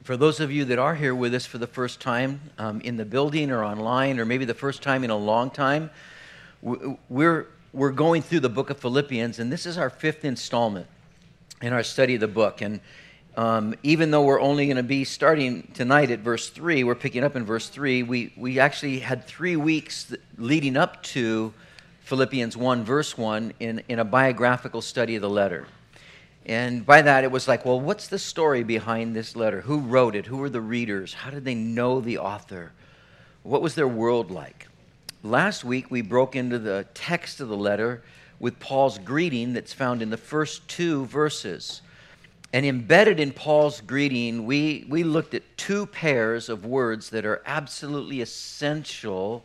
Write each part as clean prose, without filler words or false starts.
For those of you that are here with us for the first time in the building or online, or maybe the first time in a long time, we're going through the book of Philippians, and this is our fifth installment in our study of the book. And even though we're only going to be starting tonight at verse 3, we're picking up in verse 3, we actually had 3 weeks leading up to Philippians 1, verse 1, in a biographical study of the letter. And by that, it was like, well, what's the story behind this letter? Who wrote it? Who were the readers? How did they know the author? What was their world like? Last week, we broke into the text of the letter with Paul's greeting that's found in the first 2 verses. And embedded in Paul's greeting, we looked at 2 pairs of words that are absolutely essential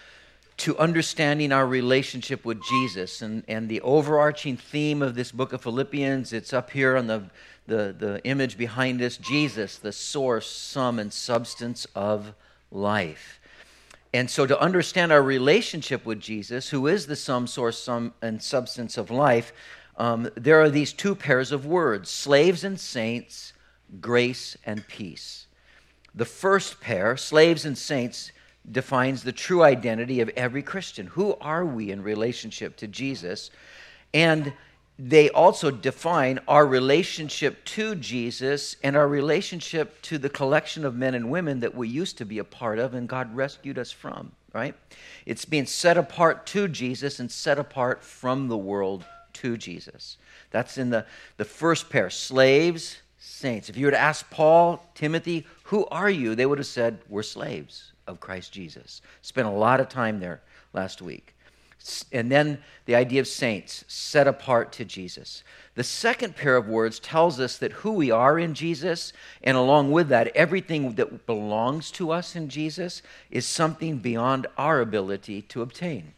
to understanding our relationship with Jesus. And the overarching theme of this book of Philippians, it's up here on the image behind us, Jesus, the source, sum, and substance of life. And so to understand our relationship with Jesus, who is the sum, source, sum, and substance of life, there are these 2 pairs of words, slaves and saints, grace and peace. The first pair, slaves and saints, defines the true identity of every Christian. Who are we in relationship to Jesus? And they also define our relationship to Jesus and our relationship to the collection of men and women that we used to be a part of and God rescued us from, right? It's being set apart to Jesus and set apart from the world to Jesus. That's in the first pair, slaves, saints. If you were to ask Paul, Timothy, who are you? They would have said, we're slaves of Christ Jesus. Spent a lot of time there last week. And then the idea of saints, set apart to Jesus. The second pair of words tells us that who we are in Jesus, and along with that, everything that belongs to us in Jesus is something beyond our ability to obtain.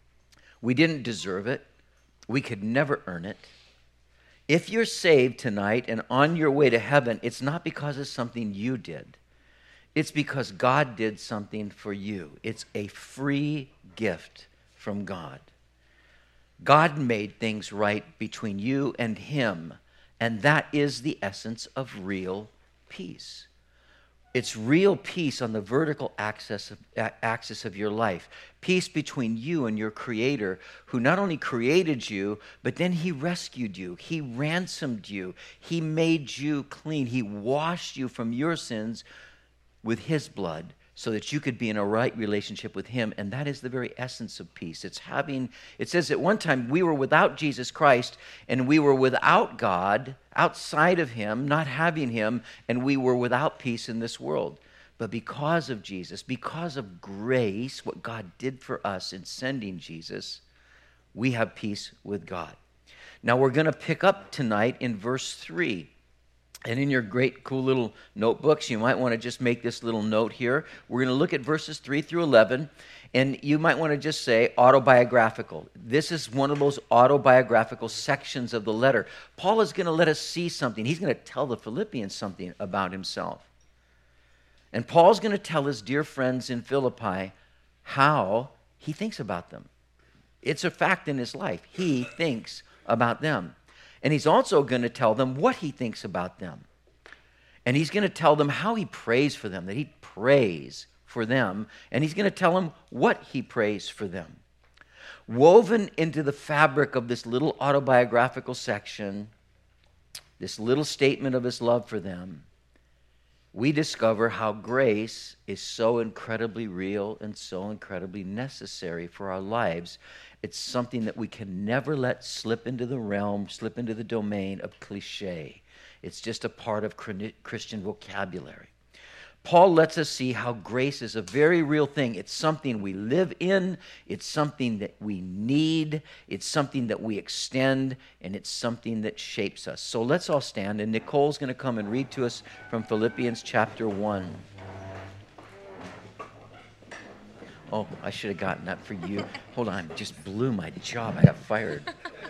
We didn't deserve it. We could never earn it. If you're saved tonight and on your way to heaven, it's not because of something you did. It's because God did something for you. It's a free gift from God. God made things right between you and Him, and that is the essence of real peace. It's real peace on the vertical axis of your life. Peace between you and your Creator, who not only created you, but then He rescued you. He ransomed you. He made you clean. He washed you from your sins with His blood so that you could be in a right relationship with Him. And that is the very essence of peace. It says at one time we were without Jesus Christ and we were without God, outside of Him, not having Him, and we were without peace in this world. But because of Jesus, because of grace, what God did for us in sending Jesus, we have peace with God. Now we're going to pick up tonight in verse 3. And in your great, cool little notebooks, you might want to just make this little note here. We're going to look at verses 3 through 11, and you might want to just say autobiographical. This is one of those autobiographical sections of the letter. Paul is going to let us see something. He's going to tell the Philippians something about himself. And Paul's going to tell his dear friends in Philippi how he thinks about them. It's a fact in his life. He thinks about them. And he's also going to tell them what he thinks about them. And he's going to tell them how he prays for them, that he prays for them. And he's going to tell them what he prays for them. Woven into the fabric of this little autobiographical section, this little statement of his love for them, we discover how grace is so incredibly real and so incredibly necessary for our lives. It's something that we can never let slip into the realm, slip into the domain of cliche. It's just a part of Christian vocabulary. Paul lets us see how grace is a very real thing. It's something we live in. It's something that we need. It's something that we extend. And it's something that shapes us. So let's all stand. And Nicole's going to come and read to us from Philippians chapter 1. Oh, I should have gotten that for you. Hold on. I just blew my job. I got fired.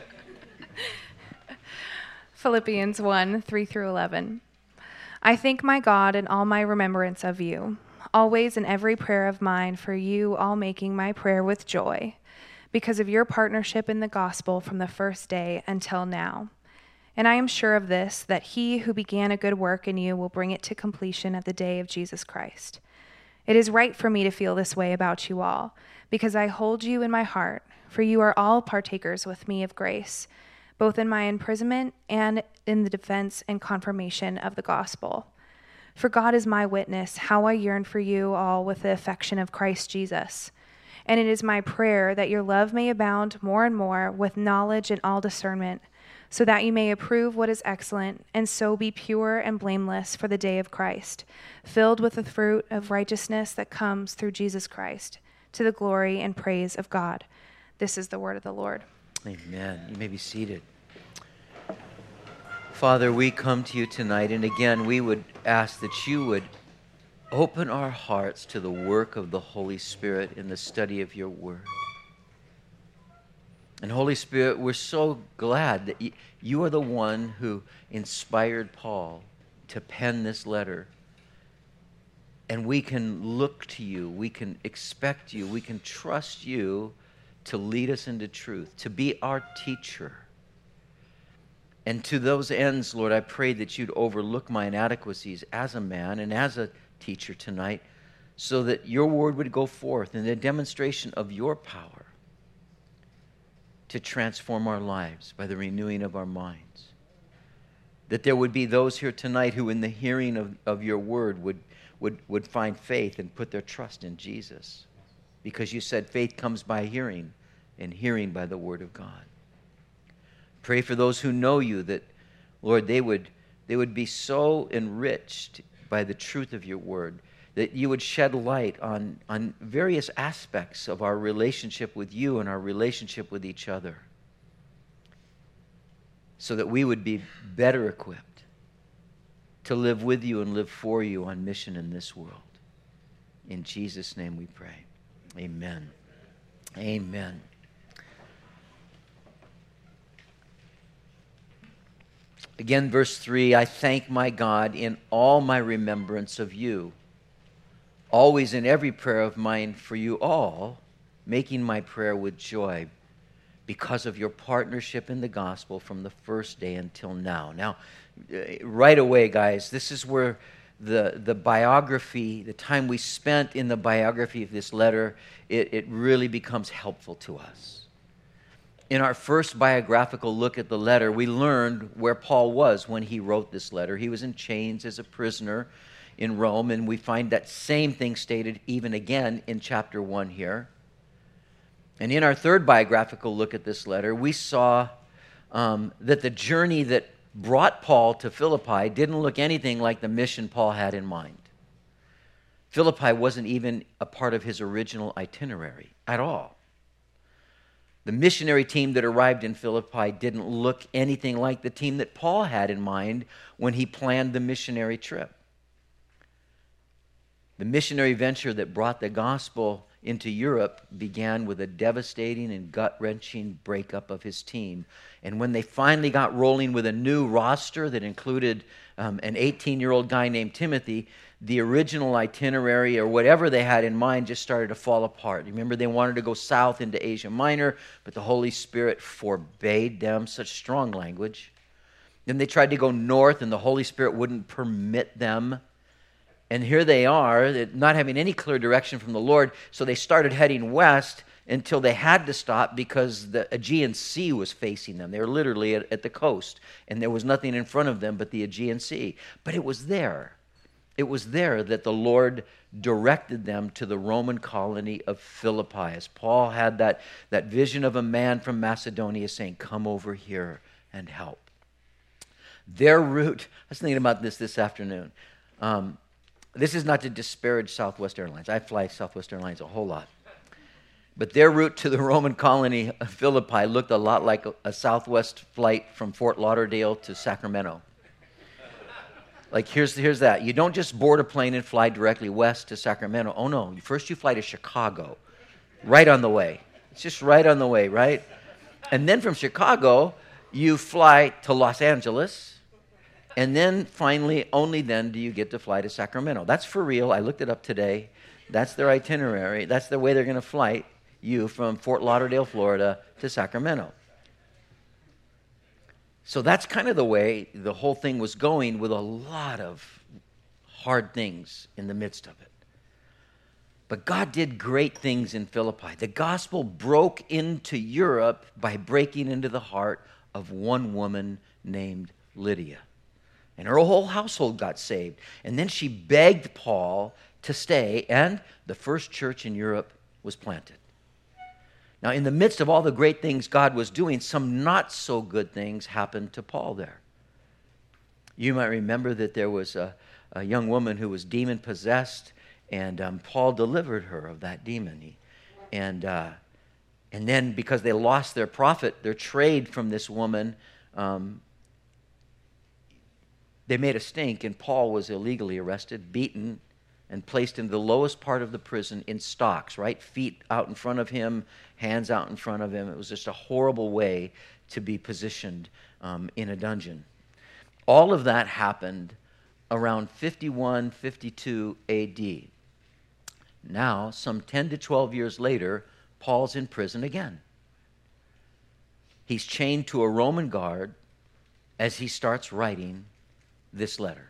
Philippians 1, 3 through 11. I thank my God in all my remembrance of you, always in every prayer of mine for you, all making my prayer with joy, because of your partnership in the gospel from the first day until now, And I am sure of this, that he who began a good work in you will bring it to completion at the day of Jesus Christ. It is right for me to feel this way about you all, because I hold you in my heart, for you are all partakers with me of grace, both in my imprisonment and in the defense and confirmation of the gospel. For God is my witness, how I yearn for you all with the affection of Christ Jesus. And it is my prayer that your love may abound more and more with knowledge and all discernment, so that you may approve what is excellent, and so be pure and blameless for the day of Christ, filled with the fruit of righteousness that comes through Jesus Christ, to the glory and praise of God. This is the word of the Lord. Amen. You may be seated. Father, we come to you tonight, and again, we would ask that you would open our hearts to the work of the Holy Spirit in the study of your word. And Holy Spirit, we're so glad that you are the one who inspired Paul to pen this letter. And we can look to you, we can expect you, we can trust you to lead us into truth, to be our teacher. And to those ends, Lord, I pray that you'd overlook my inadequacies as a man and as a teacher tonight, so that your word would go forth in the demonstration of your power to transform our lives by the renewing of our minds. That there would be those here tonight who in the hearing of your word would find faith and put their trust in Jesus. Because you said faith comes by hearing, and hearing by the word of God. Pray for those who know you that, Lord, they would be so enriched by the truth of your word, that you would shed light on various aspects of our relationship with you and our relationship with each other, so that we would be better equipped to live with you and live for you on mission in this world. In Jesus' name we pray. Amen. Amen. Again, verse 3, I thank my God in all my remembrance of you, always in every prayer of mine for you all, making my prayer with joy because of your partnership in the gospel from the first day until now. Now, right away, guys, this is where the biography, the time we spent in the biography of this letter, it really becomes helpful to us. In our first biographical look at the letter, we learned where Paul was when he wrote this letter. He was in chains as a prisoner in Rome, and we find that same thing stated even again in chapter 1 here. And in our third biographical look at this letter, we saw that the journey that brought Paul to Philippi didn't look anything like the mission Paul had in mind. Philippi wasn't even a part of his original itinerary at all. The missionary team that arrived in Philippi didn't look anything like the team that Paul had in mind when he planned the missionary trip. The missionary venture that brought the gospel into Europe began with a devastating and gut-wrenching breakup of his team. And when they finally got rolling with a new roster that included an 18-year-old guy named Timothy, the original itinerary or whatever they had in mind just started to fall apart. Remember, they wanted to go south into Asia Minor, but the Holy Spirit forbade them, such strong language. Then they tried to go north, and the Holy Spirit wouldn't permit them. And here they are, not having any clear direction from the Lord, so they started heading west until they had to stop because the Aegean Sea was facing them. They were literally at the coast, and there was nothing in front of them but the Aegean Sea. But it was there. It was there that the Lord directed them to the Roman colony of Philippi, as Paul had that vision of a man from Macedonia saying, come over here and help. Their route, I was thinking about this afternoon. This is not to disparage Southwest Airlines. I fly Southwest Airlines a whole lot. But their route to the Roman colony of Philippi looked a lot like a Southwest flight from Fort Lauderdale to Sacramento. Like, here's that. You don't just board a plane and fly directly west to Sacramento. Oh, no. First you fly to Chicago, right on the way. It's just right on the way, right? And then from Chicago, you fly to Los Angeles. And then finally, only then do you get to fly to Sacramento. That's for real. I looked it up today. That's their itinerary. That's the way they're going to fly you from Fort Lauderdale, Florida to Sacramento. So that's kind of the way the whole thing was going, with a lot of hard things in the midst of it. But God did great things in Philippi. The gospel broke into Europe by breaking into the heart of one woman named Lydia. And her whole household got saved. And then she begged Paul to stay, and the first church in Europe was planted. Now, in the midst of all the great things God was doing, some not so good things happened to Paul there. You might remember that there was a young woman who was demon-possessed, and Paul delivered her of that demon. And then, because they lost their profit, their trade from this woman, they made a stink, and Paul was illegally arrested, beaten, and placed in the lowest part of the prison in stocks, right? Feet out in front of him, hands out in front of him. It was just a horrible way to be positioned in a dungeon. All of that happened around 51, 52 AD. Now, some 10 to 12 years later, Paul's in prison again. He's chained to a Roman guard as he starts writing this letter.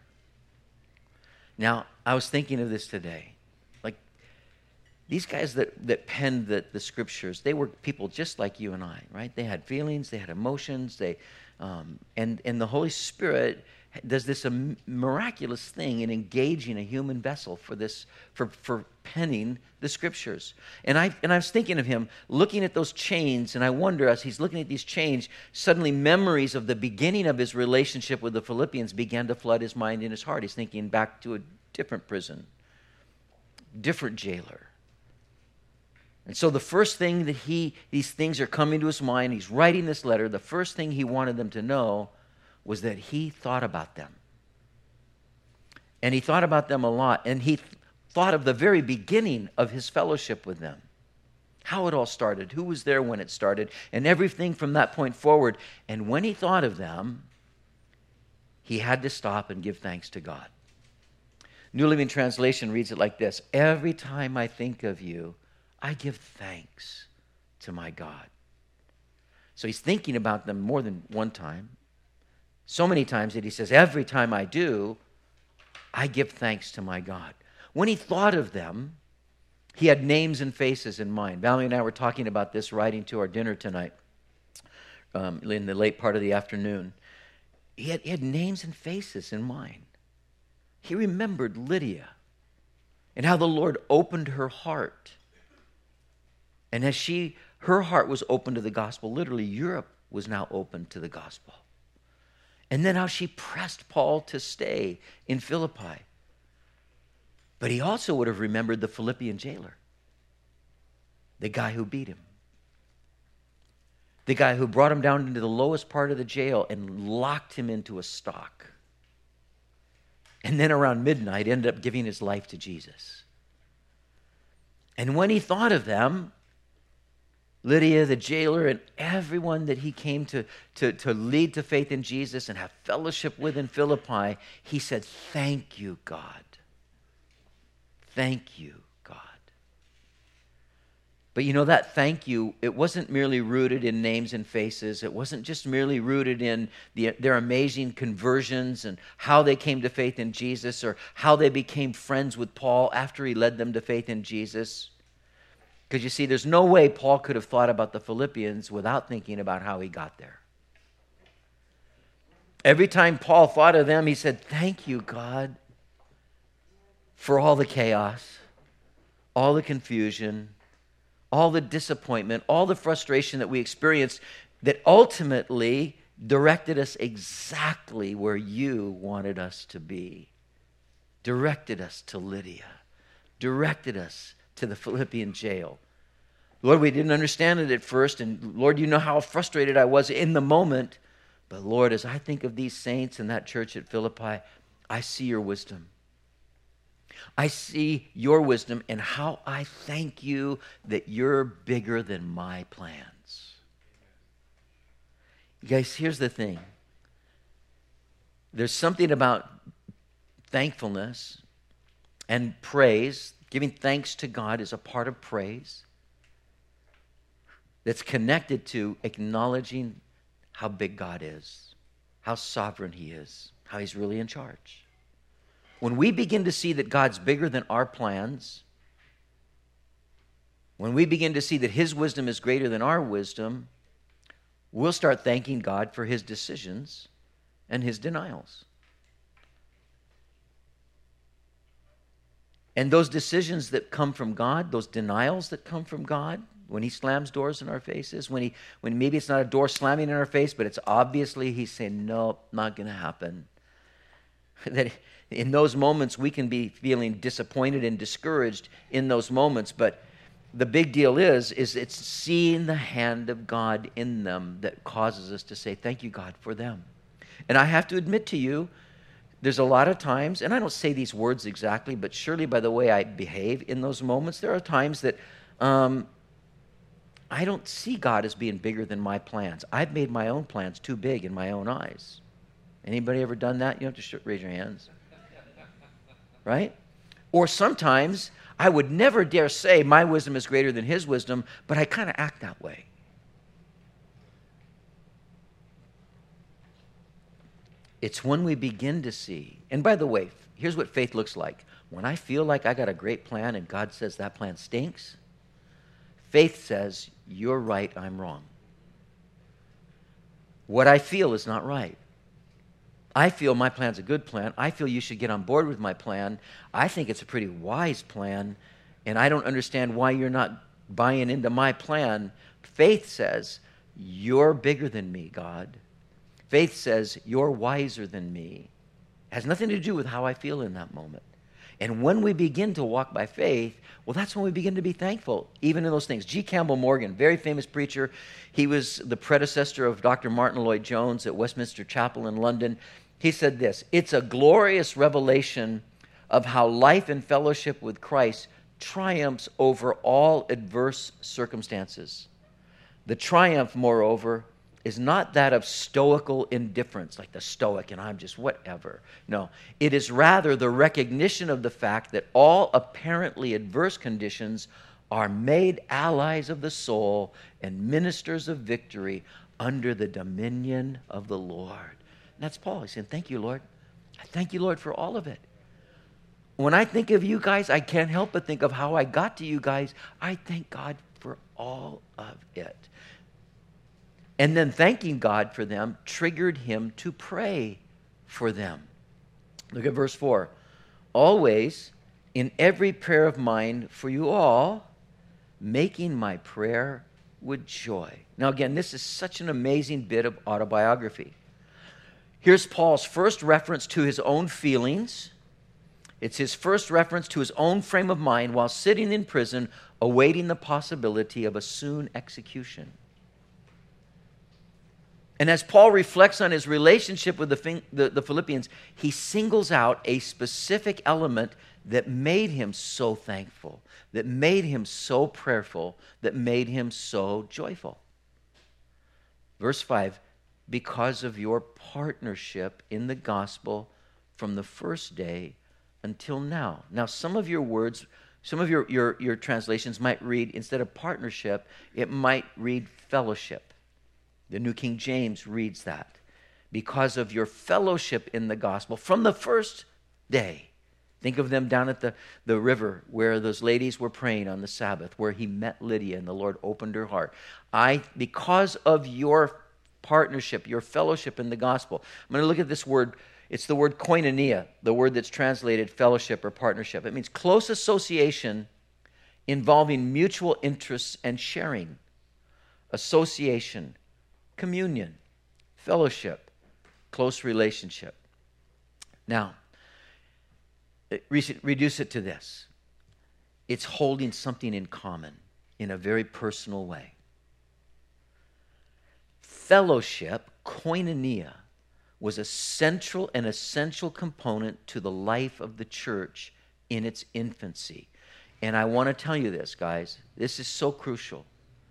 Now, I was thinking of this today. Like, these guys that penned the scriptures, they were people just like you and I, right? They had feelings, they had emotions, and the Holy Spirit does this miraculous thing in engaging a human vessel for penning the scriptures. And I was thinking of him looking at those chains, and I wonder, as he's looking at these chains, suddenly memories of the beginning of his relationship with the Philippians began to flood his mind and his heart. He's thinking back to a different prison, different jailer. And so the first thing that these things are coming to his mind, he's writing this letter, the first thing he wanted them to know was that he thought about them. And he thought about them a lot. And he thought of the very beginning of his fellowship with them. How it all started, who was there when it started, and everything from that point forward. And when he thought of them, he had to stop and give thanks to God. New Living Translation reads it like this: every time I think of you, I give thanks to my God. So he's thinking about them more than one time. So many times that he says, every time I do, I give thanks to my God. When he thought of them, he had names and faces in mind. Valerie and I were talking about this riding to our dinner tonight in the late part of the afternoon. He had names and faces in mind. He remembered Lydia and how the Lord opened her heart. And as her heart was open to the gospel, literally Europe was now open to the gospel. And then how she pressed Paul to stay in Philippi. But he also would have remembered the Philippian jailer, the guy who beat him, the guy who brought him down into the lowest part of the jail and locked him into a stock. And then around midnight ended up giving his life to Jesus. And when he thought of them, Lydia, the jailer, and everyone that he came to lead to faith in Jesus and have fellowship with in Philippi, he said, thank you, God. Thank you, God. But you know, that thank you, it wasn't merely rooted in names and faces. It wasn't just merely rooted in their amazing conversions and how they came to faith in Jesus, or how they became friends with Paul after he led them to faith in Jesus. Because you see, there's no way Paul could have thought about the Philippians without thinking about how he got there. Every time Paul thought of them, he said, thank you, God, for all the chaos, all the confusion, all the disappointment, all the frustration that we experienced that ultimately directed us exactly where you wanted us to be. Directed us to Lydia. Directed us to the Philippian jail. Lord, we didn't understand it at first, and Lord, you know how frustrated I was in the moment. But Lord, as I think of these saints in that church at Philippi, I see your wisdom. I see your wisdom, and how I thank you that you're bigger than my plans. You guys, here's the thing. There's something about thankfulness and praise. Giving thanks to God is a part of praise that's connected to acknowledging how big God is. how sovereign he is, how he's really in charge. When we begin to see that God's bigger than our plans, when we begin to see that his wisdom is greater than our wisdom, we'll start thanking God for his decisions and his denials. And those decisions that come from God, those denials that come from God, when he slams doors in our faces, when maybe it's not a door slamming in our face, but it's obviously he's saying, no, not going to happen. That in those moments we can be feeling disappointed and discouraged in those moments, but the big deal is it's seeing the hand of God in them that causes us to say, thank you, God, for them. And I have to admit to you, there's a lot of times, and I don't say these words exactly, but surely by the way I behave in those moments, there are times that I don't see God as being bigger than my plans. I've made my own plans too big in my own eyes. Anybody ever done that? You don't have to raise your hands. Right? Or sometimes I would never dare say my wisdom is greater than his wisdom, but I kind of act that way. It's when we begin to see, and by the way, here's what faith looks like. When I feel like I got a great plan and God says that plan stinks, faith says, you're right, I'm wrong. What I feel is not right. I feel my plan's a good plan. I feel you should get on board with my plan. I think it's a pretty wise plan, and I don't understand why you're not buying into my plan. Faith says, you're bigger than me, God. Faith says, you're wiser than me. It has nothing to do with how I feel in that moment. And when we begin to walk by faith, well, that's when we begin to be thankful, even in those things. G. Campbell Morgan, very famous preacher. He was the predecessor of Dr. Martin Lloyd-Jones at Westminster Chapel in London. He said this, it's a glorious revelation of how life in fellowship with Christ triumphs over all adverse circumstances. The triumph, moreover, is not that of stoical indifference, like the stoic and I'm just whatever. No, it is rather the recognition of the fact that all apparently adverse conditions are made allies of the soul and ministers of victory under the dominion of the Lord. And that's Paul. He's saying, thank you, Lord. I thank you, Lord, for all of it. When I think of you guys, I can't help but think of how I got to you guys. I thank God for all of it. And then thanking God for them triggered him to pray for them. Look at verse 4. Always, in every prayer of mine for you all, making my prayer with joy. Now again, this is such an amazing bit of autobiography. Here's Paul's first reference to his own feelings. It's his first reference to his own frame of mind while sitting in prison, awaiting the possibility of a soon execution. And as Paul reflects on his relationship with the Philippians, he singles out a specific element that made him so thankful, that made him so prayerful, that made him so joyful. Verse 5, because of your partnership in the gospel from the first day until now. Now, some of your words, some of your translations might read, instead of partnership, it might read fellowship. The New King James reads that. Because of your fellowship in the gospel from the first day. Think of them down at the river where those ladies were praying on the Sabbath, where he met Lydia and the Lord opened her heart. Because of your partnership, your fellowship in the gospel. I'm going to look at this word. It's the word koinonia, the word that's translated fellowship or partnership. It means close association involving mutual interests and sharing. Association, communion, fellowship, close relationship. Now, reduce it to this. It's holding something in common in a very personal way. Fellowship, koinonia, was a central and essential component to the life of the church in its infancy. And I want to tell you this, guys. This is so crucial.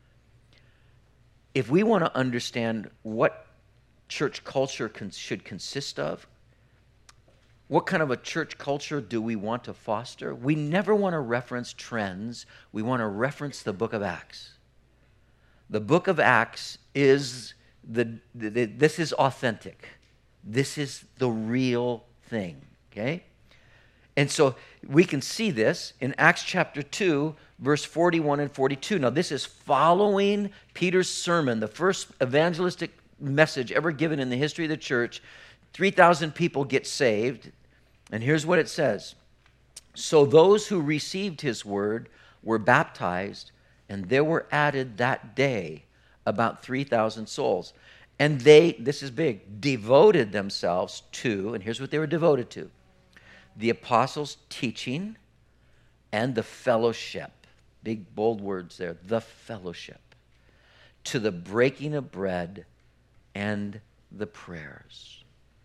If we want to understand what church culture should consist of, what kind of a church culture do we want to foster? We never want to reference trends. We want to reference the book of Acts. The book of Acts is this is authentic. This is the real thing, okay? And so we can see this in Acts chapter 2, verse 41 and 42. Now, this is following Peter's sermon, the first evangelistic message ever given in the history of the church. 3,000 people get saved. And here's what it says. So those who received his word were baptized, and there were added that day about 3,000 souls. And they, this is big, devoted themselves to, and here's what they were devoted to, the apostles' teaching and the fellowship. Big, bold words there. The fellowship. To the breaking of bread and the prayers.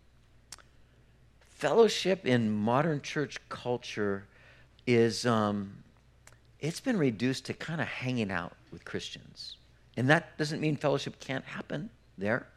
Fellowship in modern church culture is, it's been reduced to kind of hanging out with Christians. And that doesn't mean fellowship can't happen there.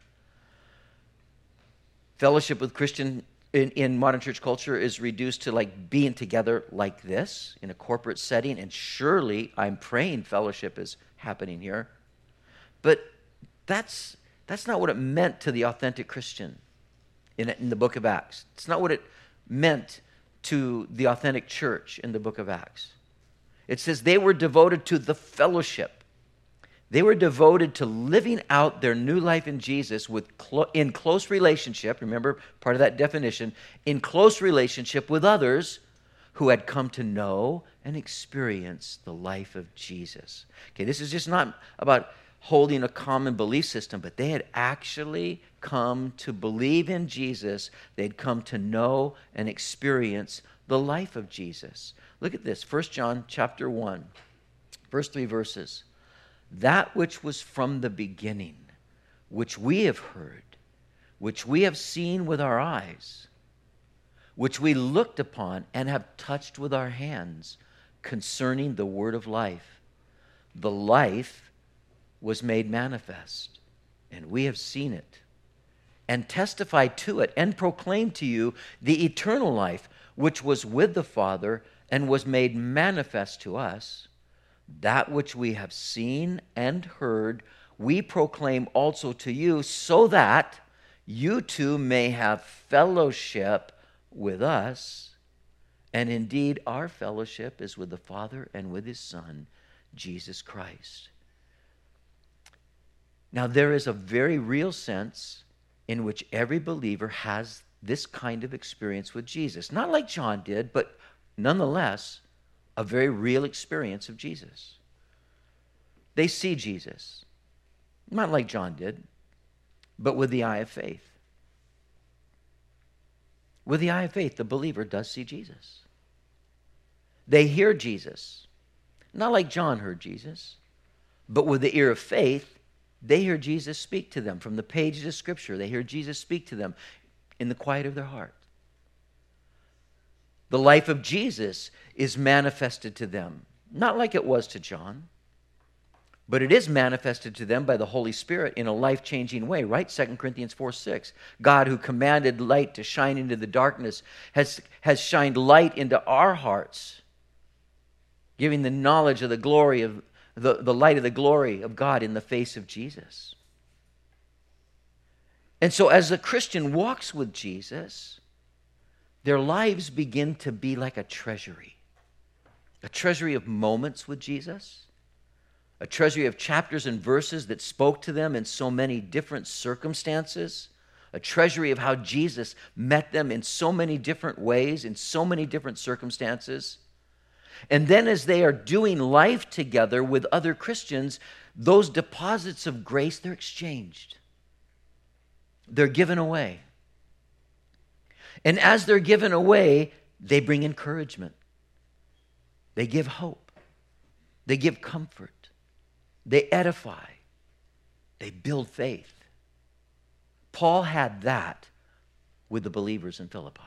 Fellowship with Christian in modern church culture is reduced to like being together like this in a corporate setting, and surely I'm praying fellowship is happening here. But that's not what it meant to the authentic Christian in the book of Acts. It's not what it meant to the authentic church in the book of Acts. It says they were devoted to the fellowship. They were devoted to living out their new life in Jesus in close relationship, remember part of that definition, in close relationship with others who had come to know and experience the life of Jesus. Okay, this is just not about holding a common belief system, but they had actually come to believe in Jesus. They'd come to know and experience the life of Jesus. Look at this, 1 John chapter 1, first 3 verses. That which was from the beginning, which we have heard, which we have seen with our eyes, which we looked upon and have touched with our hands concerning the word of life. The life was made manifest, and we have seen it, and testified to it, and proclaimed to you the eternal life, which was with the Father and was made manifest to us. That which we have seen and heard, we proclaim also to you, so that you too may have fellowship with us. And indeed, our fellowship is with the Father and with his Son, Jesus Christ. Now, there is a very real sense in which every believer has this kind of experience with Jesus. Not like John did, but nonetheless, a very real experience of Jesus. They see Jesus, not like John did, but with the eye of faith. With the eye of faith, the believer does see Jesus. They hear Jesus, not like John heard Jesus, but with the ear of faith, they hear Jesus speak to them. From the pages of Scripture, they hear Jesus speak to them in the quiet of their heart. The life of Jesus is manifested to them, not like it was to John, but it is manifested to them by the Holy Spirit in a life-changing way, right? 2 Corinthians 4:6. God, who commanded light to shine into the darkness, has shined light into our hearts, giving the knowledge of the glory of the light of the glory of God in the face of Jesus. And so as a Christian walks with Jesus, their lives begin to be like a treasury of moments with Jesus, a treasury of chapters and verses that spoke to them in so many different circumstances, a treasury of how Jesus met them in so many different ways, in so many different circumstances. And then as they are doing life together with other Christians, those deposits of grace, they're exchanged. They're given away. And as they're given away, they bring encouragement. They give hope. They give comfort. They edify. They build faith. Paul had that with the believers in Philippi.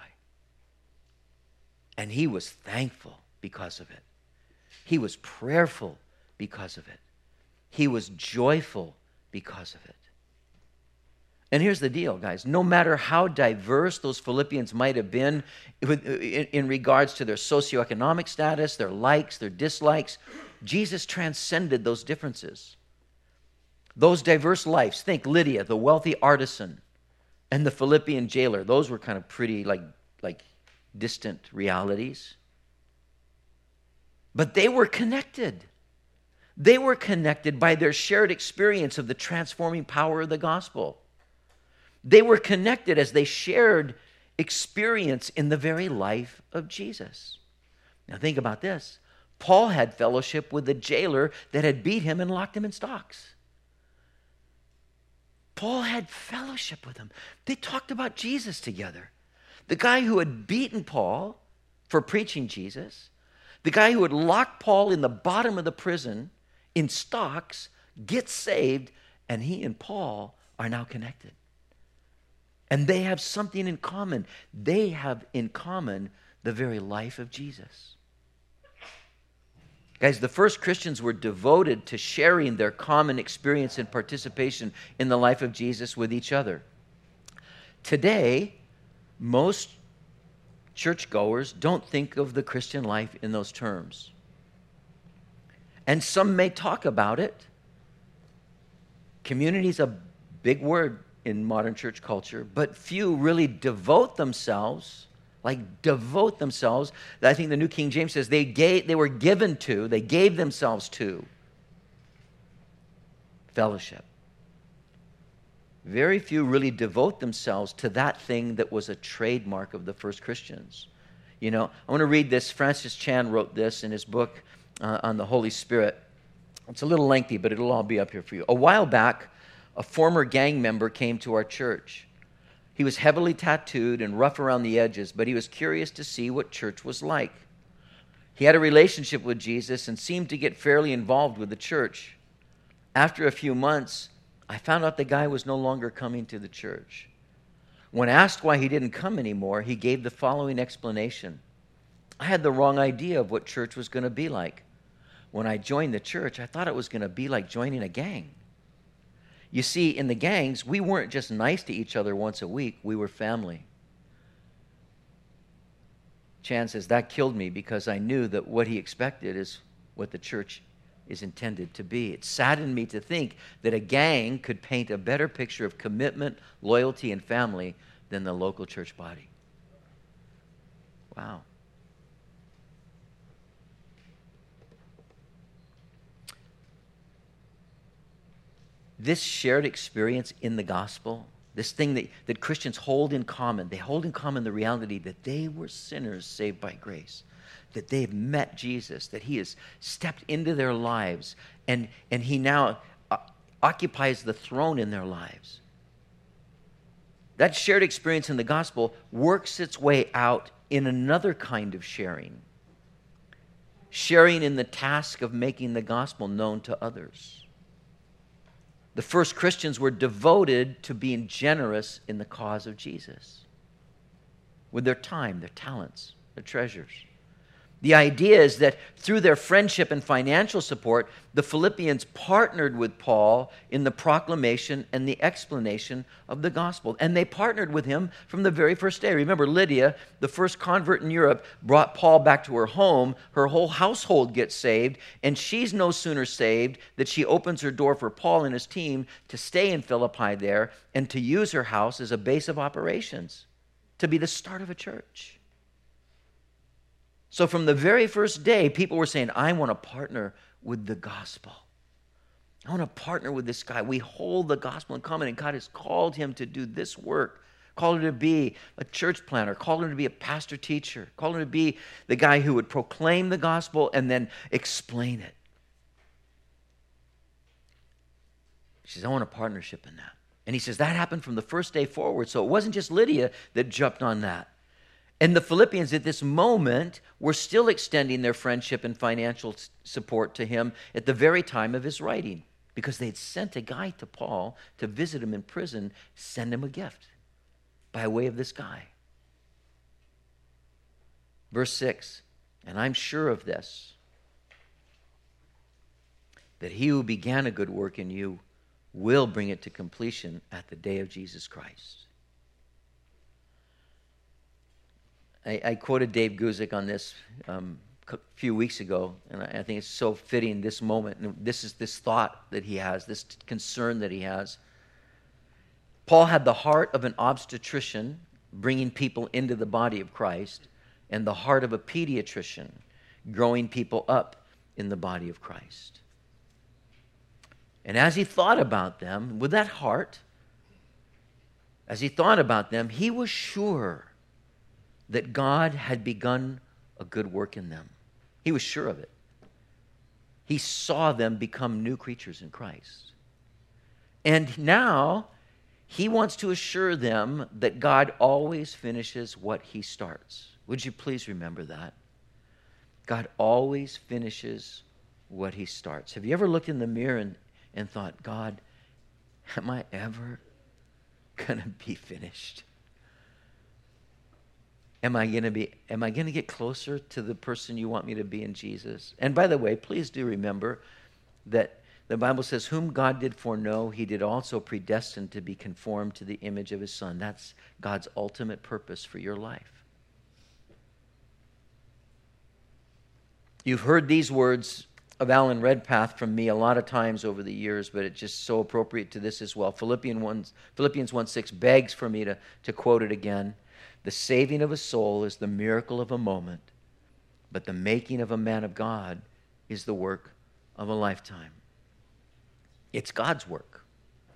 And he was thankful because of it. He was prayerful because of it. He was joyful because of it. And here's the deal, guys. No matter how diverse those Philippians might have been in regards to their socioeconomic status, their likes, their dislikes, Jesus transcended those differences. Those diverse lives. Think Lydia, the wealthy artisan, and the Philippian jailer. Those were kind of pretty like distant realities. But they were connected. They were connected by their shared experience of the transforming power of the gospel. They were connected as they shared experience in the very life of Jesus. Now think about this. Paul had fellowship with the jailer that had beat him and locked him in stocks. Paul had fellowship with him. They talked about Jesus together. The guy who had beaten Paul for preaching Jesus, the guy who had locked Paul in the bottom of the prison in stocks, gets saved, and he and Paul are now connected. And they have something in common. They have in common the very life of Jesus. Guys, the first Christians were devoted to sharing their common experience and participation in the life of Jesus with each other. Today, most churchgoers don't think of the Christian life in those terms. And some may talk about it. Community is a big word in modern church culture, but few really devote themselves. I think the New King James says they gave themselves to fellowship. Very few really devote themselves to that thing that was a trademark of the first Christians. You know, I want to read this. Francis Chan wrote this in his book on the Holy Spirit. It's a little lengthy, but it'll all be up here for you. A while back, a former gang member came to our church. He was heavily tattooed and rough around the edges, but he was curious to see what church was like. He had a relationship with Jesus and seemed to get fairly involved with the church. After a few months, I found out the guy was no longer coming to the church. When asked why he didn't come anymore, he gave the following explanation. I had the wrong idea of what church was going to be like. When I joined the church, I thought it was going to be like joining a gang. You see, in the gangs, we weren't just nice to each other once a week, we were family. Chan says, that killed me because I knew that what he expected is what the church is intended to be. It saddened me to think that a gang could paint a better picture of commitment, loyalty, and family than the local church body. Wow. This shared experience in the gospel, this thing that Christians hold in common, they hold in common the reality that they were sinners saved by grace, that they've met Jesus, that he has stepped into their lives, and he now occupies the throne in their lives. That shared experience in the gospel works its way out in another kind of sharing. Sharing in the task of making the gospel known to others. The first Christians were devoted to being generous in the cause of Jesus with their time, their talents, their treasures. The idea is that through their friendship and financial support, the Philippians partnered with Paul in the proclamation and the explanation of the gospel. And they partnered with him from the very first day. Remember, Lydia, the first convert in Europe, brought Paul back to her home. Her whole household gets saved, and she's no sooner saved that she opens her door for Paul and his team to stay in Philippi there and to use her house as a base of operations, to be the start of a church. So from the very first day, people were saying, I want to partner with the gospel. I want to partner with this guy. We hold the gospel in common, and God has called him to do this work, called him to be a church planter, called him to be a pastor teacher, called him to be the guy who would proclaim the gospel and then explain it. She says, I want a partnership in that. And he says, that happened from the first day forward. So it wasn't just Lydia that jumped on that. And the Philippians at this moment were still extending their friendship and financial support to him at the very time of his writing, because they'd sent a guy to Paul to visit him in prison, send him a gift by way of this guy. Verse 6, and I'm sure of this, that he who began a good work in you will bring it to completion at the day of Jesus Christ. I quoted Dave Guzik on this a few weeks ago, and I think it's so fitting this moment. And this is this thought that he has, this concern that he has. Paul had the heart of an obstetrician, bringing people into the body of Christ, and the heart of a pediatrician, growing people up in the body of Christ. And as he thought about them, with that heart, as he thought about them, he was sure that God had begun a good work in them. He was sure of it. He saw them become new creatures in Christ. And now he wants to assure them that God always finishes what he starts. Would you please remember that? God always finishes what he starts. Have you ever looked in the mirror and thought, God, am I ever going to be finished? Am I going to get closer to the person you want me to be in Jesus? And by the way, please do remember that the Bible says, whom God did foreknow, he did also predestine to be conformed to the image of his Son. That's God's ultimate purpose for your life. You've heard these words of Alan Redpath from me a lot of times over the years, but it's just so appropriate to this as well. Philippians 1:6 begs for me to quote it again. The saving of a soul is the miracle of a moment, but the making of a man of God is the work of a lifetime. It's God's work.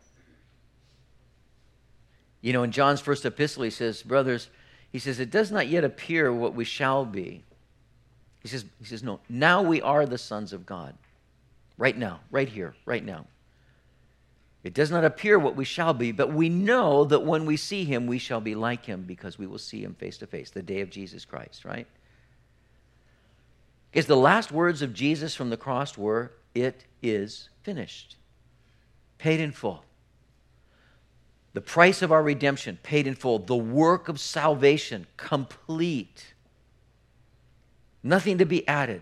You know, in John's first epistle, he says, brothers, he says, it does not yet appear what we shall be. He says, no, now we are the sons of God. Right now, right here, right now. It does not appear what we shall be, but we know that when we see him, we shall be like him because we will see him face to face, the day of Jesus Christ, right? Because the last words of Jesus from the cross were, it is finished. Paid in full. The price of our redemption, paid in full. The work of salvation, complete. Nothing to be added.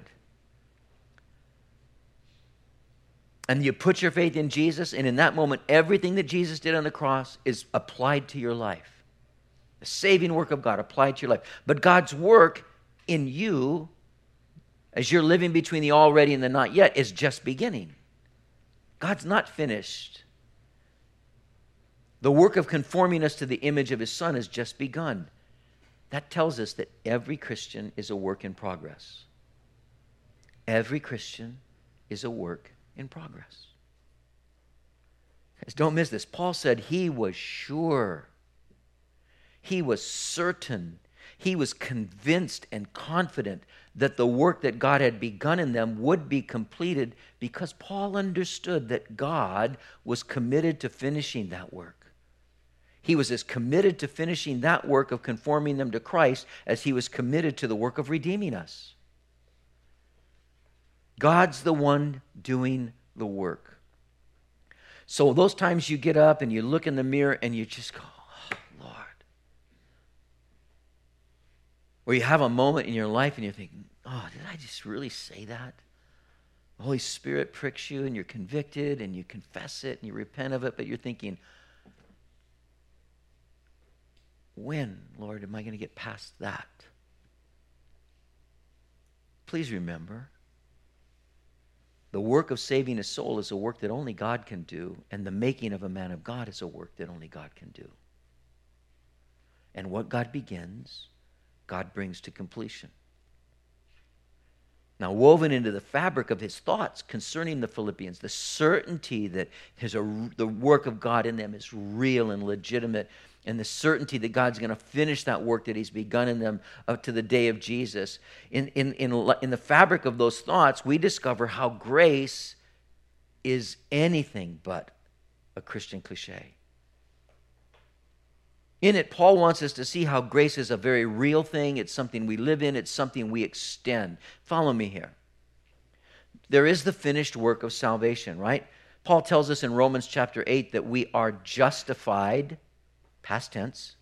And you put your faith in Jesus, and in that moment, everything that Jesus did on the cross is applied to your life. The saving work of God applied to your life. But God's work in you, as you're living between the already and the not yet, is just beginning. God's not finished. The work of conforming us to the image of his Son has just begun. That tells us that every Christian is a work in progress. Every Christian is a work in progress. Don't miss this. Paul said he was sure. He was certain. He was convinced and confident that the work that God had begun in them would be completed because Paul understood that God was committed to finishing that work. He was as committed to finishing that work of conforming them to Christ as he was committed to the work of redeeming us. God's the one doing the work. So those times you get up and you look in the mirror and you just go, oh, Lord. Or you have a moment in your life and you're thinking, oh, did I just really say that? The Holy Spirit pricks you and you're convicted and you confess it and you repent of it, but you're thinking, when, Lord, am I going to get past that? Please remember, the work of saving a soul is a work that only God can do, and the making of a man of God is a work that only God can do. And what God begins, God brings to completion. Now, woven into the fabric of his thoughts concerning the Philippians, the certainty that the work of God in them is real and legitimate, and the certainty that God's going to finish that work that he's begun in them up to the day of Jesus. In the fabric of those thoughts, we discover how grace is anything but a Christian cliche. In it, Paul wants us to see how grace is a very real thing. It's something we live in. It's something we extend. Follow me here. There is the finished work of salvation, right? Paul tells us in Romans chapter 8 that we are justified, past tense,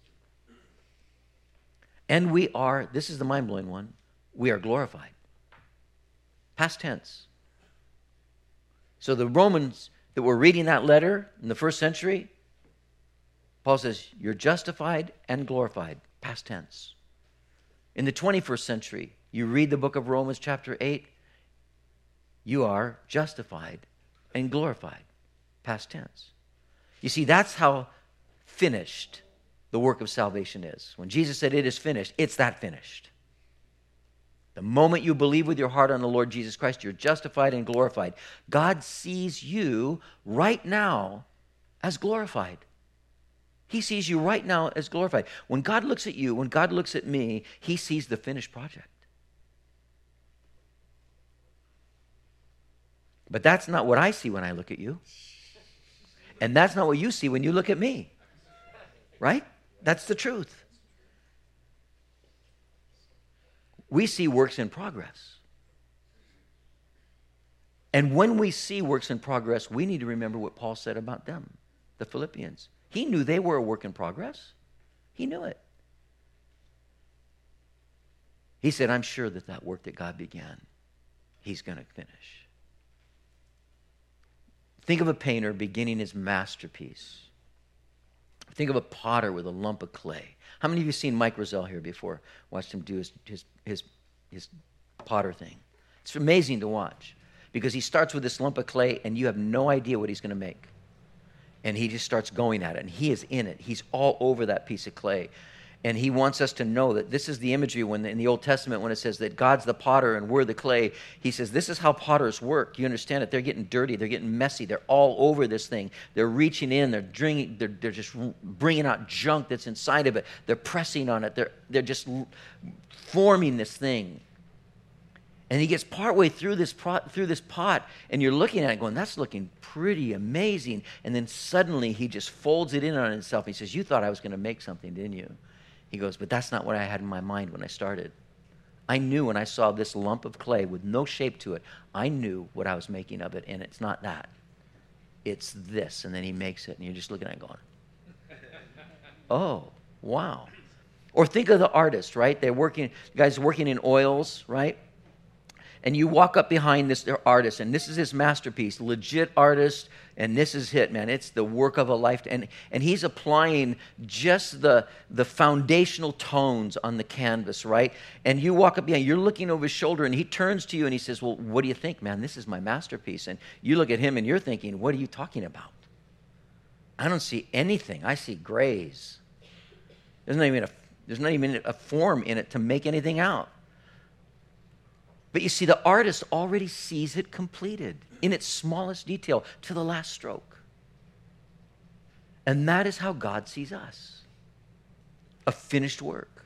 and we are, this is the mind-blowing one, we are glorified. Past tense. So the Romans that were reading that letter in the first century, Paul says, you're justified and glorified, past tense. In the 21st century, you read the book of Romans chapter 8, you are justified and glorified, past tense. You see, that's how finished the work of salvation is. When Jesus said it is finished, it's that finished. The moment you believe with your heart on the Lord Jesus Christ, you're justified and glorified. God sees you right now as glorified. He sees you right now as glorified. When God looks at you, when God looks at me, he sees the finished project. But that's not what I see when I look at you. And that's not what you see when you look at me. Right? That's the truth. We see works in progress. And when we see works in progress, we need to remember what Paul said about them, the Philippians. He knew they were a work in progress. He knew it. He said, I'm sure that work that God began, he's going to finish. Think of a painter beginning his masterpiece. Think of a potter with a lump of clay. How many of you have seen Mike Roselle here before? Watched him do his potter thing. It's amazing to watch because he starts with this lump of clay and you have no idea what he's going to make. And he just starts going at it, and he is in it. He's all over that piece of clay. And he wants us to know that this is the imagery when in the Old Testament when it says that God's the potter and we're the clay. He says this is how potters work. You understand it? They're getting dirty. They're getting messy. They're all over this thing. They're reaching in. They're just bringing out junk that's inside of it. They're pressing on it. They're just forming this thing. And he gets partway through this pot, and you're looking at it going, that's looking pretty amazing. And then suddenly he just folds it in on himself. He says, you thought I was going to make something, didn't you? He goes, but that's not what I had in my mind when I started. I knew when I saw this lump of clay with no shape to it, I knew what I was making of it, and it's not that. It's this. And then he makes it, and you're just looking at it going, oh, wow. Or think of the artist, right? Guys working in oils, right? And you walk up behind this artist, and this is his masterpiece, legit artist, and this is it, man. It's the work of a lifetime. And he's applying just the foundational tones on the canvas, right? And you walk up behind, you're looking over his shoulder, and he turns to you, and he says, well, what do you think, man? This is my masterpiece. And you look at him, and you're thinking, what are you talking about? I don't see anything. I see grays. There's not even a form in it to make anything out. But you see, the artist already sees it completed in its smallest detail to the last stroke. And that is how God sees us. A finished work.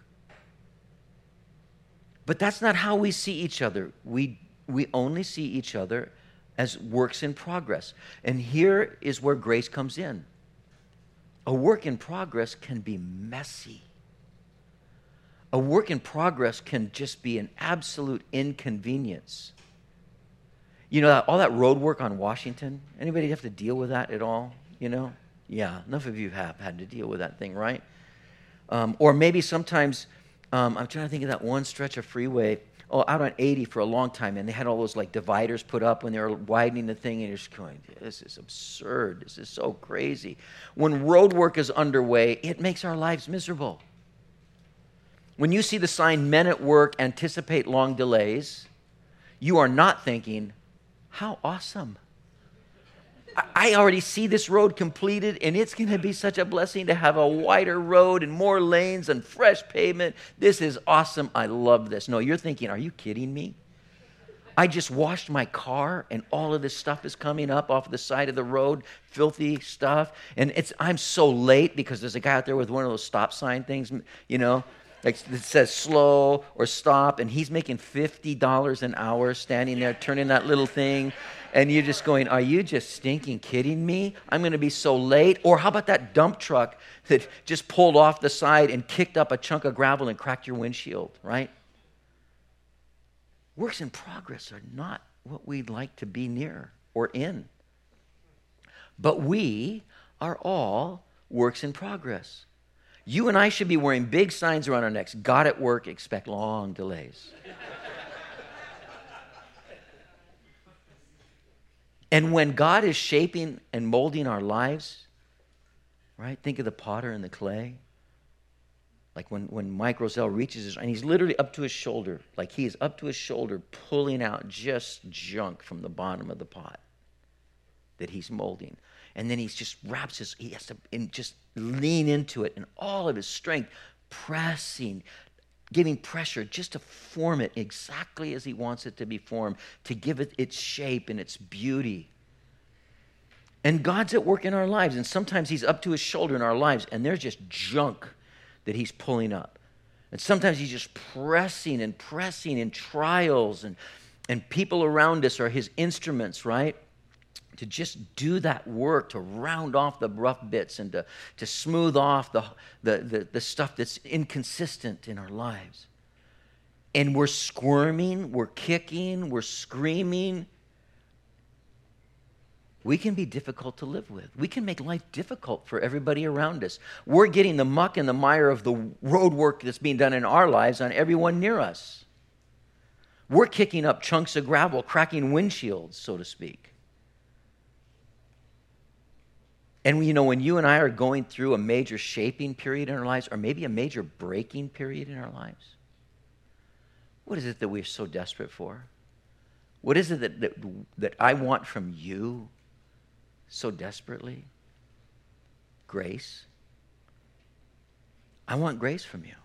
But that's not how we see each other. We only see each other as works in progress. And here is where grace comes in. A work in progress can be messy. A work in progress can just be an absolute inconvenience. You know, all that road work on Washington, anybody have to deal with that at all? You know? Yeah, enough of you have had to deal with that thing, right? Or maybe sometimes, I'm trying to think of that one stretch of freeway, out on 80 for a long time, and they had all those like dividers put up when they were widening the thing, and you're just going, this is absurd. This is so crazy. When road work is underway, it makes our lives miserable. When you see the sign, men at work anticipate long delays, you are not thinking, how awesome. I already see this road completed, and it's going to be such a blessing to have a wider road and more lanes and fresh pavement. This is awesome. I love this. No, you're thinking, are you kidding me? I just washed my car, and all of this stuff is coming up off the side of the road, filthy stuff. And I'm so late because there's a guy out there with one of those stop sign things, you know, like it says slow or stop, and he's making $50 an hour standing there turning that little thing, and you're just going, are you just stinking kidding me? I'm going to be so late. Or how about that dump truck that just pulled off the side and kicked up a chunk of gravel and cracked your windshield, right? Works in progress are not what we'd like to be near or in. But we are all works in progress. You and I should be wearing big signs around our necks. God at work, expect long delays. And when God is shaping and molding our lives, right? Think of the potter and the clay. Like when Mike Roselle reaches his, and he's literally up to his shoulder, like he is up to his shoulder pulling out just junk from the bottom of the pot that he's molding. And then he just he has to just lean into it in all of his strength, pressing, giving pressure just to form it exactly as he wants it to be formed, to give it its shape and its beauty. And God's at work in our lives, and sometimes he's up to his shoulder in our lives, and there's just junk that he's pulling up. And sometimes he's just pressing in trials, and people around us are his instruments, right? To just do that work, to round off the rough bits and to smooth off the stuff that's inconsistent in our lives. And we're squirming, we're kicking, we're screaming. We can be difficult to live with. We can make life difficult for everybody around us. We're getting the muck and the mire of the road work that's being done in our lives on everyone near us. We're kicking up chunks of gravel, cracking windshields, so to speak. And when you and I are going through a major shaping period in our lives, or maybe a major breaking period in our lives, what is it that we're so desperate for? What is it that I want from you so desperately? Grace. I want grace from you.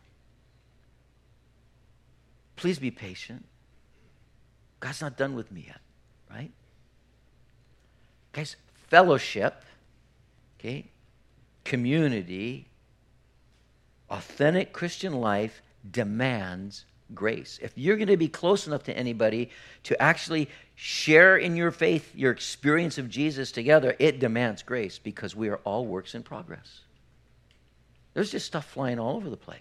Please be patient. God's not done with me yet, right? Guys, fellowship, okay, community, authentic Christian life demands grace. If you're going to be close enough to anybody to actually share in your faith, your experience of Jesus together, it demands grace because we are all works in progress. There's just stuff flying all over the place.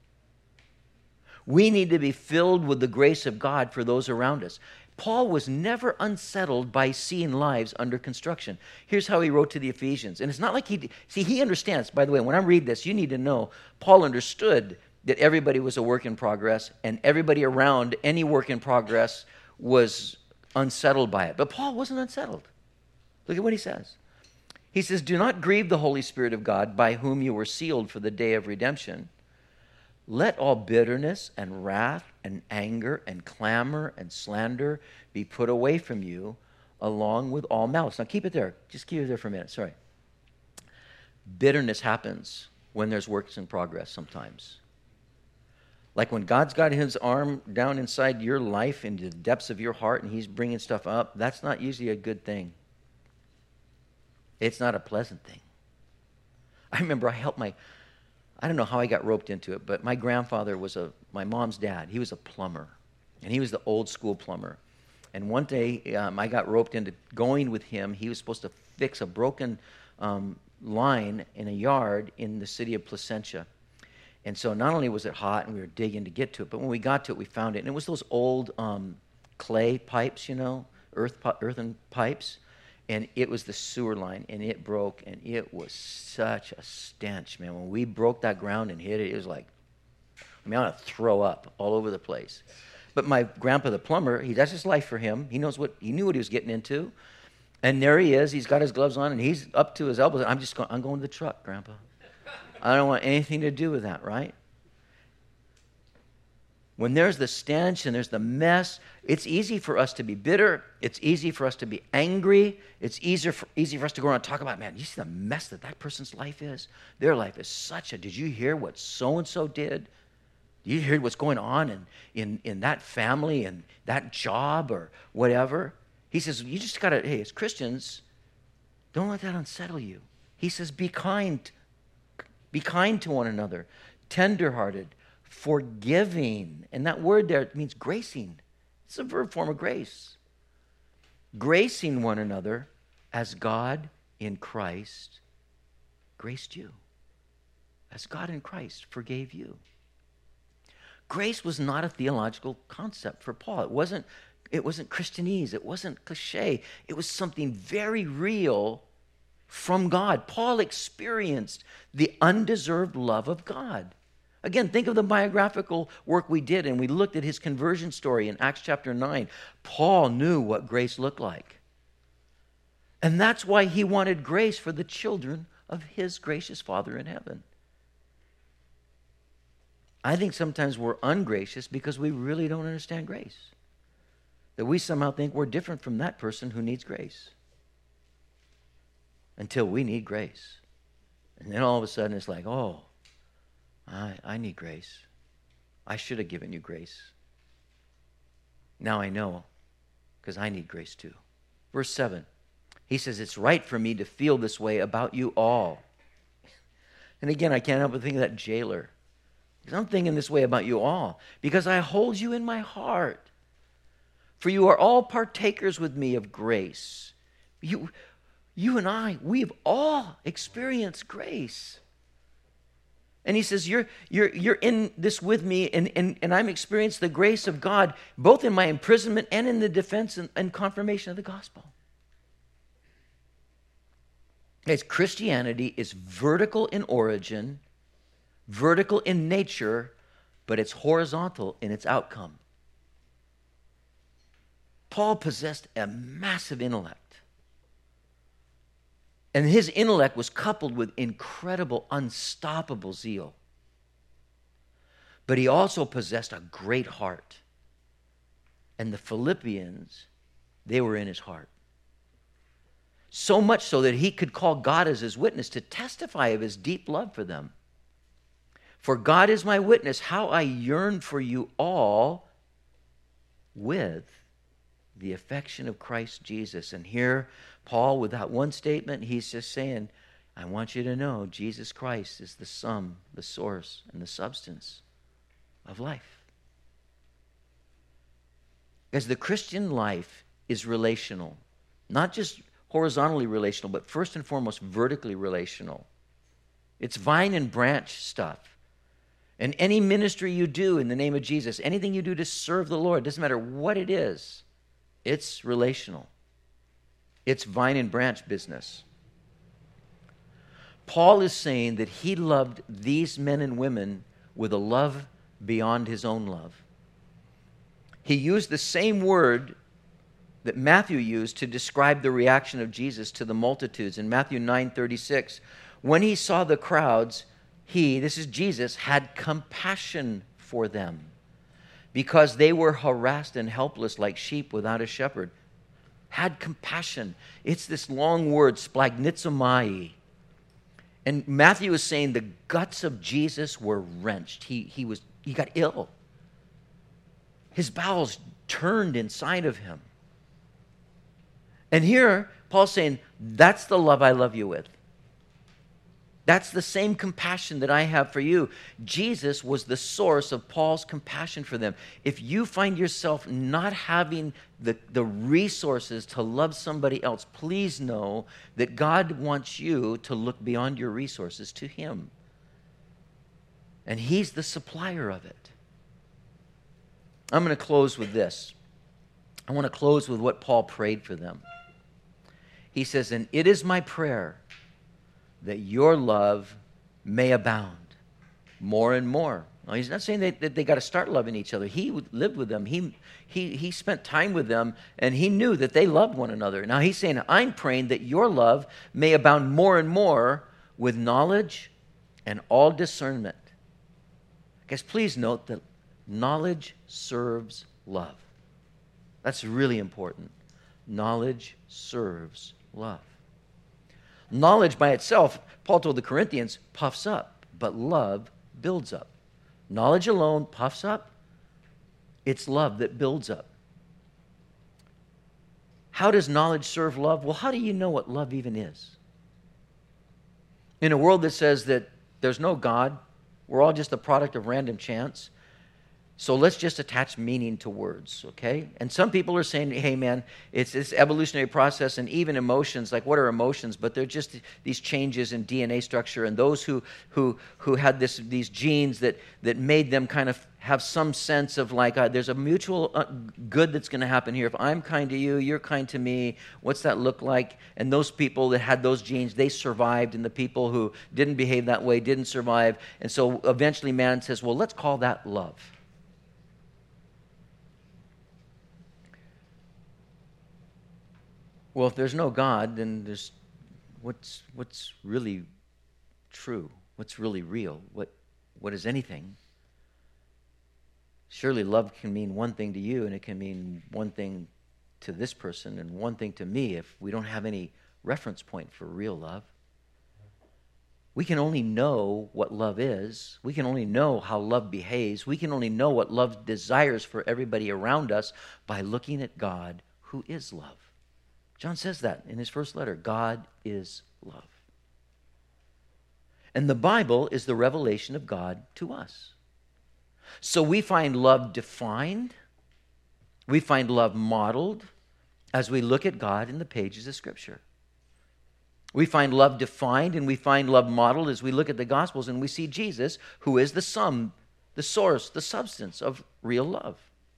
We need to be filled with the grace of God for those around us. Paul was never unsettled by seeing lives under construction. Here's how he wrote to the Ephesians. And it's not like he understands, by the way, when I read this, you need to know, Paul understood that everybody was a work in progress, and everybody around any work in progress was unsettled by it. But Paul wasn't unsettled. Look at what he says. He says, "Do not grieve the Holy Spirit of God, by whom you were sealed for the day of redemption. Let all bitterness and wrath and anger and clamor and slander be put away from you, along with all malice." Now keep it there. Just keep it there for a minute. Sorry. Bitterness happens when there's works in progress sometimes. Like when God's got his arm down inside your life into the depths of your heart and he's bringing stuff up, that's not usually a good thing. It's not a pleasant thing. I remember I don't know how I got roped into it, but my grandfather was my mom's dad. He was a plumber, and he was the old school plumber. And one day I got roped into going with him. He was supposed to fix a broken line in a yard in the city of Placentia. And so not only was it hot and we were digging to get to it, but when we got to it, we found it. And it was those old clay pipes, earthen pipes. And it was the sewer line, and it broke, and it was such a stench, man. When we broke that ground and hit it, it was like, I want to throw up all over the place. But my grandpa, the plumber, that's his life for him. He knew what he was getting into. And there he is. He's got his gloves on, and he's up to his elbows. I'm going to the truck, Grandpa. I don't want anything to do with that, right? When there's the stench and there's the mess, it's easy for us to be bitter. It's easy for us to be angry. It's easy for us to go around and talk about, man, you see the mess that person's life is? Their life is did you hear what so-and-so did? Did you hear what's going on in that family and that job or whatever? He says, you just got to, hey, as Christians, don't let that unsettle you. He says, be kind to one another, tenderhearted, forgiving. And that word there means gracing. It's a verb form of grace. Gracing one another as God in Christ graced you. As God in Christ forgave you. Grace was not a theological concept for Paul. It wasn't Christianese. It wasn't cliche. It was something very real from God. Paul experienced the undeserved love of God. Again, think of the biographical work we did, and we looked at his conversion story in Acts chapter 9. Paul knew what grace looked like. And that's why he wanted grace for the children of his gracious Father in heaven. I think sometimes we're ungracious because we really don't understand grace. That we somehow think we're different from that person who needs grace. until we need grace. And then all of a sudden it's like, oh, I need grace. I should have given you grace. Now I know, because I need grace too. Verse 7, he says, it's right for me to feel this way about you all. And again, I can't help but think of that jailer. Because I'm thinking this way about you all, because I hold you in my heart. For you are all partakers with me of grace. You and I, we've all experienced grace. And he says, you're in this with me, and I'm experiencing the grace of God, both in my imprisonment and in the defense and confirmation of the gospel. Guys, Christianity is vertical in origin, vertical in nature, but it's horizontal in its outcome. Paul possessed a massive intellect. And his intellect was coupled with incredible, unstoppable zeal. But he also possessed a great heart. And the Philippians, they were in his heart. So much so that he could call God as his witness to testify of his deep love for them. For God is my witness, how I yearn for you all with the affection of Christ Jesus. And here, Paul, with that one statement, he's just saying, I want you to know Jesus Christ is the sum, the source, and the substance of life. Because the Christian life is relational. Not just horizontally relational, but first and foremost, vertically relational. It's vine and branch stuff. And any ministry you do in the name of Jesus, anything you do to serve the Lord, doesn't matter what it is, it's relational. It's vine and branch business. Paul is saying that he loved these men and women with a love beyond his own love. He used the same word that Matthew used to describe the reaction of Jesus to the multitudes. In Matthew 9:36, when he saw the crowds, he, this is Jesus, had compassion for them because they were harassed and helpless like sheep without a shepherd. Had compassion. It's this long word, splagnizomai. And Matthew is saying the guts of Jesus were wrenched. He got ill. His bowels turned inside of him. And here, Paul's saying, that's the love I love you with. That's the same compassion that I have for you. Jesus was the source of Paul's compassion for them. If you find yourself not having the resources to love somebody else, please know that God wants you to look beyond your resources to Him. And He's the supplier of it. I'm going to close with this. I want to close with what Paul prayed for them. He says, and it is my prayer that your love may abound more and more. Now, he's not saying that they got to start loving each other. He lived with them. He spent time with them, and he knew that they loved one another. Now he's saying, I'm praying that your love may abound more and more with knowledge and all discernment. Guys, please note that knowledge serves love. That's really important. Knowledge serves love. Knowledge by itself, Paul told the Corinthians, puffs up, but love builds up. Knowledge alone puffs up. It's love that builds up. How does knowledge serve love? Well, how do you know what love even is? In a world that says that there's no God, we're all just a product of random chance, so let's just attach meaning to words, okay? And some people are saying, hey, man, it's this evolutionary process, and even emotions, like what are emotions? But they're just these changes in DNA structure, and those who had these genes that made them kind of have some sense of like, there's a mutual good that's going to happen here. If I'm kind to you, you're kind to me, what's that look like? And those people that had those genes, they survived, and the people who didn't behave that way didn't survive. And so eventually man says, well, let's call that love. Well, if there's no God, then there's what's really true? What's really real? What is anything? Surely love can mean one thing to you, and it can mean one thing to this person and one thing to me if we don't have any reference point for real love. We can only know what love is. We can only know how love behaves. We can only know what love desires for everybody around us by looking at God, who is love. John says that in his first letter. God is love. And the Bible is the revelation of God to us. So we find love defined. We find love modeled as we look at God in the pages of Scripture. We find love defined and we find love modeled as we look at the Gospels and we see Jesus, who is the sum, the source, the substance of real love.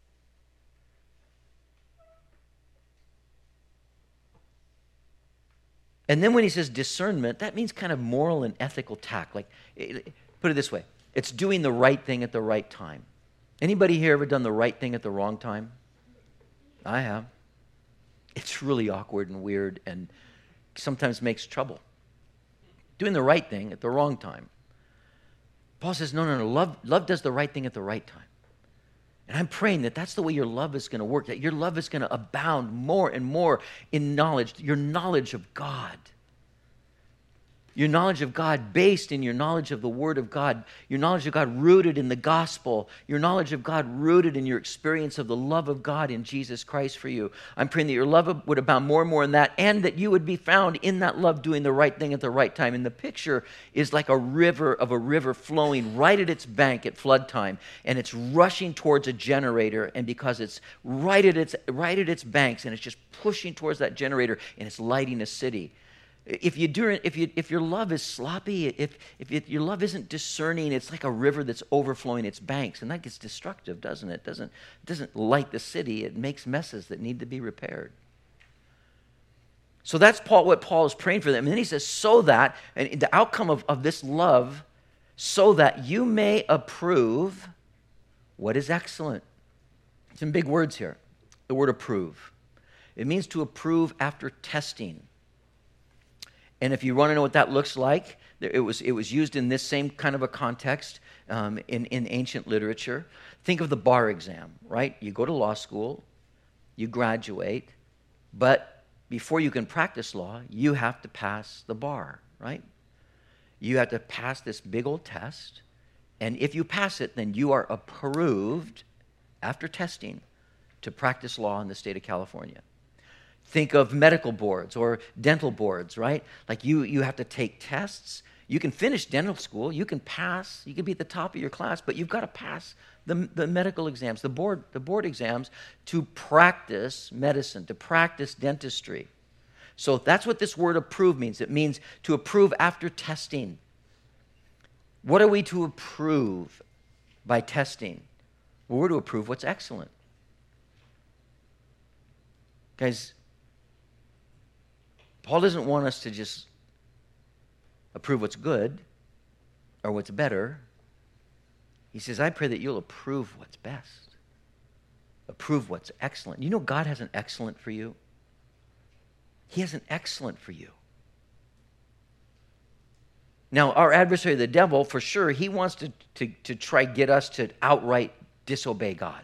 And then when he says discernment, that means kind of moral and ethical tact. Like, put it this way, it's doing the right thing at the right time. Anybody here ever done the right thing at the wrong time? I have. It's really awkward and weird and sometimes makes trouble. Doing the right thing at the wrong time. Paul says, no. Love does the right thing at the right time. And I'm praying that that's the way your love is going to work, that your love is going to abound more and more in knowledge, your knowledge of God. Your knowledge of God based in your knowledge of the Word of God, your knowledge of God rooted in the gospel, your knowledge of God rooted in your experience of the love of God in Jesus Christ for you. I'm praying that your love would abound more and more in that, and that you would be found in that love doing the right thing at the right time. And the picture is like a river flowing right at its bank at flood time, and it's rushing towards a generator, and because it's right at its banks, and it's just pushing towards that generator, and it's lighting a city. If your love is sloppy, if your love isn't discerning, it's like a river that's overflowing its banks, and that gets destructive, doesn't it? It doesn't light the city. It makes messes that need to be repaired. So that's what Paul is praying for them. And then he says, so that, and the outcome of this love, so that you may approve what is excellent. Some big words here. The word approve. It means to approve after testing. And if you want to know what that looks like, it was used in this same kind of a context in ancient literature. Think of the bar exam, right? You go to law school, you graduate, but before you can practice law, you have to pass the bar, right? You have to pass this big old test, and if you pass it, then you are approved after testing to practice law in the state of California. Think of medical boards or dental boards, right? Like you have to take tests. You can finish dental school. You can pass. You can be at the top of your class, but you've got to pass the medical exams, the board exams to practice medicine, to practice dentistry. So that's what this word approve means. It means to approve after testing. What are we to approve by testing? Well, we're to approve what's excellent. Guys, Paul doesn't want us to just approve what's good or what's better. He says, I pray that you'll approve what's best. Approve what's excellent. You know God has an excellent for you? He has an excellent for you. Now, our adversary, the devil, for sure, he wants to try get us to outright disobey God.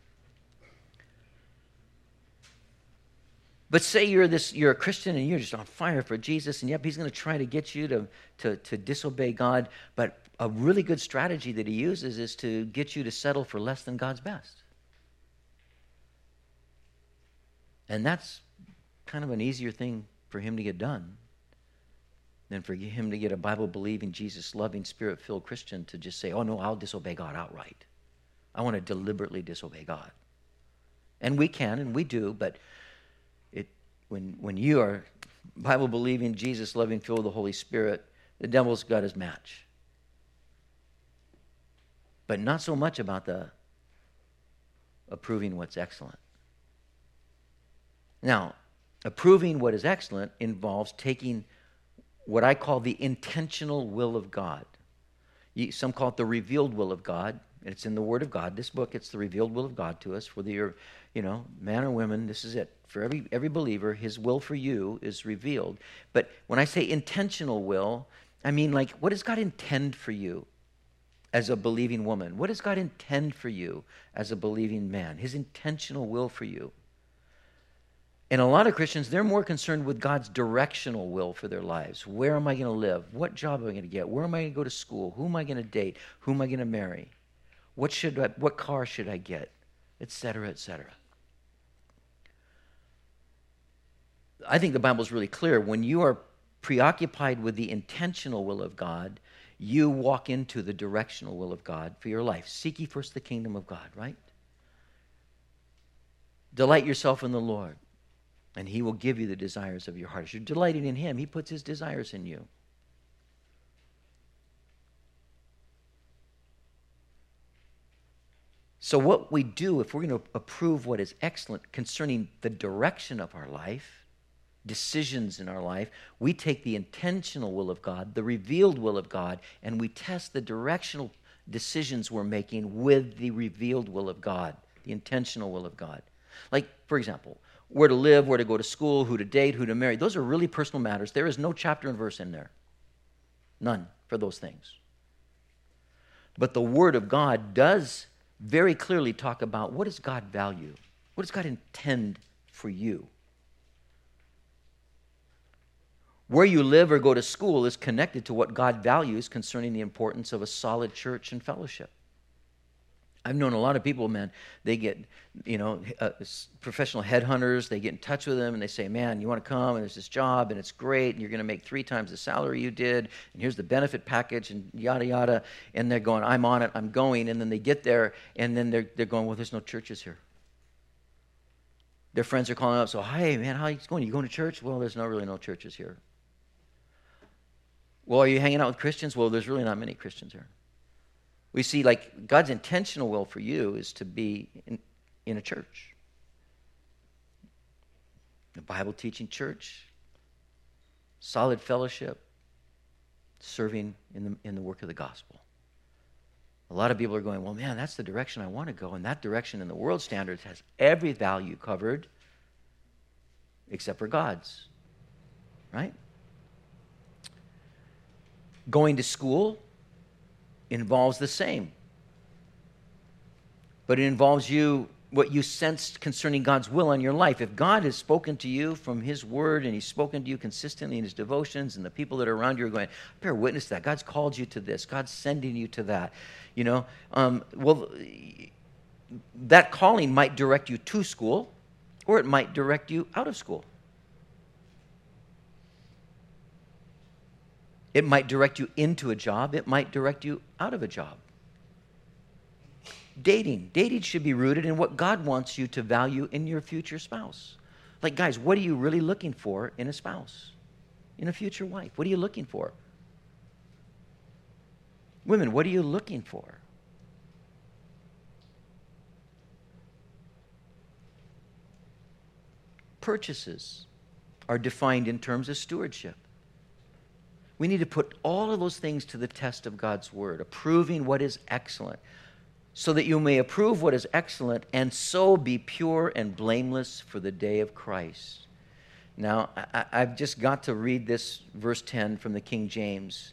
But say you're a Christian and you're just on fire for Jesus, and yep, he's going to try to get you to disobey God. But a really good strategy that he uses is to get you to settle for less than God's best. And that's kind of an easier thing for him to get done than for him to get a Bible-believing, Jesus-loving, Spirit-filled Christian to just say, oh no, I'll disobey God outright. I want to deliberately disobey God. And we can, and we do, but when you are Bible-believing, Jesus-loving, filled with the Holy Spirit, the devil's got his match. But not so much about the approving what's excellent. Now, approving what is excellent involves taking what I call the intentional will of God. Some call it the revealed will of God. And it's in the Word of God. This book, it's the revealed will of God to us. Whether you're, man or woman, this is it. For every believer, his will for you is revealed. But when I say intentional will, I mean like, what does God intend for you as a believing woman? What does God intend for you as a believing man? His intentional will for you. And a lot of Christians, they're more concerned with God's directional will for their lives. Where am I going to live? What job am I going to get? Where am I going to go to school? Who am I going to date? Who am I going to marry? What car should I get? Et cetera, et cetera. I think the Bible is really clear. When you are preoccupied with the intentional will of God, you walk into the directional will of God for your life. Seek ye first the kingdom of God, right? Delight yourself in the Lord, and he will give you the desires of your heart. As you're delighting in him, he puts his desires in you. So what we do, if we're going to approve what is excellent concerning the direction of our life, decisions in our life, we take the intentional will of God, the revealed will of God, and we test the directional decisions we're making with the revealed will of God, the intentional will of God. Like, for example, where to live, where to go to school, who to date, who to marry. Those are really personal matters. There is no chapter and verse in there. None for those things. But the Word of God does very clearly talk about what does God value? What does God intend for you? Where you live or go to school is connected to what God values concerning the importance of a solid church and fellowship. I've known a lot of people, man, they get, professional headhunters, they get in touch with them and they say, man, you want to come and there's this job and it's great and you're going to make 3 times the salary you did and here's the benefit package and yada, yada. And they're going, I'm on it, I'm going. And then they get there and then they're going, well, there's no churches here. Their friends are calling up, so, hey, man, how are you going? You going to church? Well, there's really no churches here. Well, are you hanging out with Christians? Well, there's really not many Christians here. We see, like, God's intentional will for you is to be in a church. A Bible-teaching church, solid fellowship, serving in the work of the gospel. A lot of people are going, well, man, that's the direction I want to go, and that direction in the world standards has every value covered except for God's, right? Going to school involves the same. But it involves what you sensed concerning God's will on your life. If God has spoken to you from his word and he's spoken to you consistently in his devotions and the people that are around you are going, I bear witness to that. God's called you to this. God's sending you to that. That calling might direct you to school or it might direct you out of school. It might direct you into a job. It might direct you out of a job. Dating should be rooted in what God wants you to value in your future spouse. Like, guys, what are you really looking for in a spouse, in a future wife? What are you looking for? Women, what are you looking for? Purchases are defined in terms of stewardship. We need to put all of those things to the test of God's word, approving what is excellent, so that you may approve what is excellent and so be pure and blameless for the day of Christ. Now, I've just got to read this verse 10 from the King James.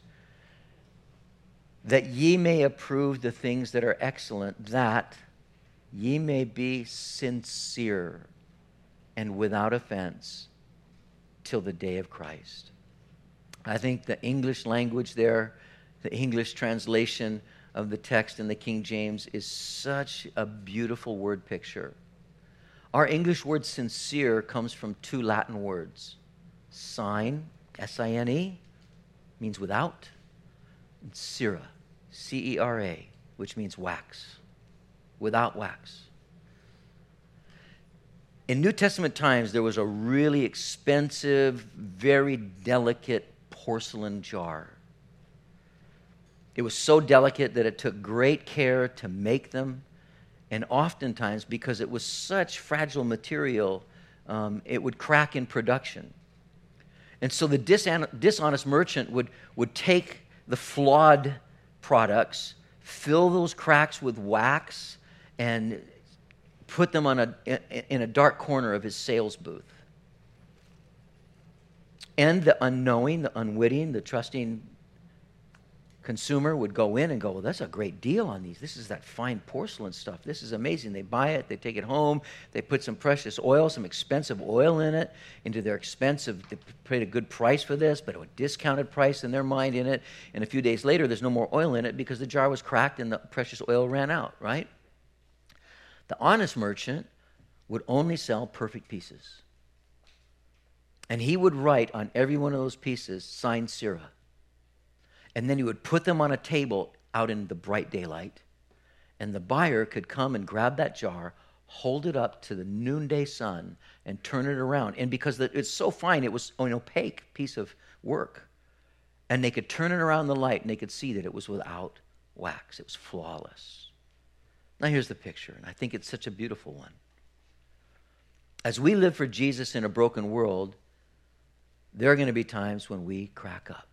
That ye may approve the things that are excellent, that ye may be sincere and without offense till the day of Christ. I think the English language there, the English translation of the text in the King James is such a beautiful word picture. Our English word sincere comes from 2 Latin words. Sine, S-I-N-E, means without, and cera, C-E-R-A, which means wax, without wax. In New Testament times, there was a really expensive, very delicate porcelain jar. It was so delicate that it took great care to make them, and oftentimes, because it was such fragile material, it would crack in production. And so the dishonest merchant would take the flawed products, fill those cracks with wax, and put them in a dark corner of his sales booth. And the unknowing, the unwitting, the trusting consumer would go in and go, well, that's a great deal on these. This is that fine porcelain stuff. This is amazing. They buy it, they take it home, they put some precious oil, some expensive oil in it, into their expensive, they paid a good price for this, but a discounted price in their mind in it. And a few days later, there's no more oil in it because the jar was cracked and the precious oil ran out, right? The honest merchant would only sell perfect pieces. And he would write on every one of those pieces, signed Sirah. And then he would put them on a table out in the bright daylight. And the buyer could come and grab that jar, hold it up to the noonday sun, and turn it around. And because it's so fine, it was an opaque piece of work. And they could turn it around the light, and they could see that it was without wax. It was flawless. Now here's the picture, and I think it's such a beautiful one. As we live for Jesus in a broken world, there are going to be times when we crack up.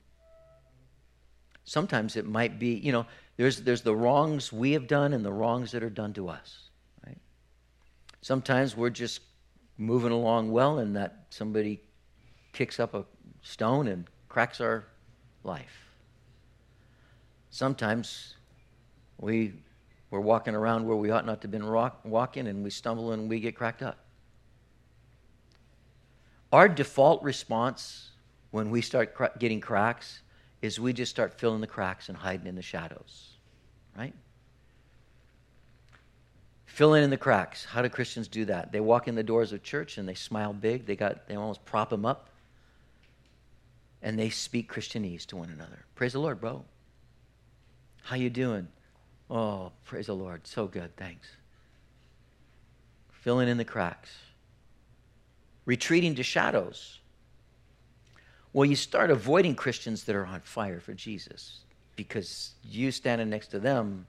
Sometimes it might be, there's the wrongs we have done and the wrongs that are done to us, right? Sometimes we're just moving along well and that somebody kicks up a stone and cracks our life. Sometimes we're walking around where we ought not to have been walking and we stumble and we get cracked up. Our default response when we start getting cracks is we just start filling the cracks and hiding in the shadows, right? Filling in the cracks. How do Christians do that? They walk in the doors of church and they smile big. They almost prop them up. And they speak Christianese to one another. Praise the Lord, bro. How you doing? Oh, praise the Lord. So good, thanks. Filling in the cracks. Retreating to shadows. Well, you start avoiding Christians that are on fire for Jesus because you standing next to them,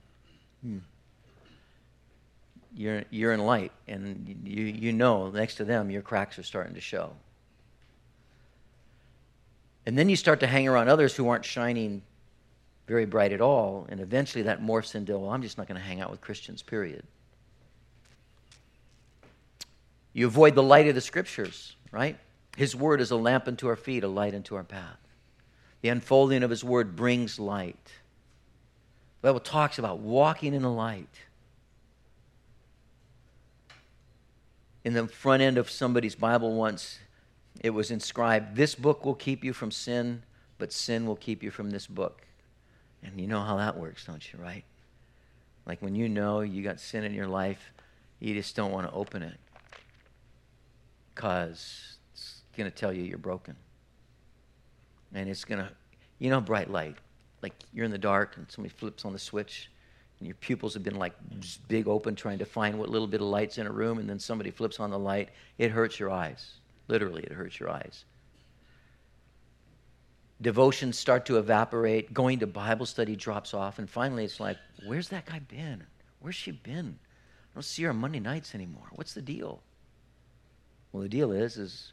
you're in light, and you know next to them your cracks are starting to show. And then you start to hang around others who aren't shining very bright at all, and eventually that morphs into, well, I'm just not going to hang out with Christians, period. You avoid the light of the Scriptures, right? His word is a lamp unto our feet, a light unto our path. The unfolding of his word brings light. The Bible talks about walking in the light. In the front end of somebody's Bible once, it was inscribed, this book will keep you from sin, but sin will keep you from this book. And you know how that works, don't you, right? Like when you know you got sin in your life, you just don't want to open it because it's going to tell you you're broken. And it's going to, bright light. Like you're in the dark and somebody flips on the switch and your pupils have been like big open trying to find what little bit of light's in a room, and then somebody flips on the light. It hurts your eyes. Literally, it hurts your eyes. Devotions start to evaporate. Going to Bible study drops off. And finally, it's like, where's that guy been? Where's she been? I don't see her on Monday nights anymore. What's the deal? Well, the deal is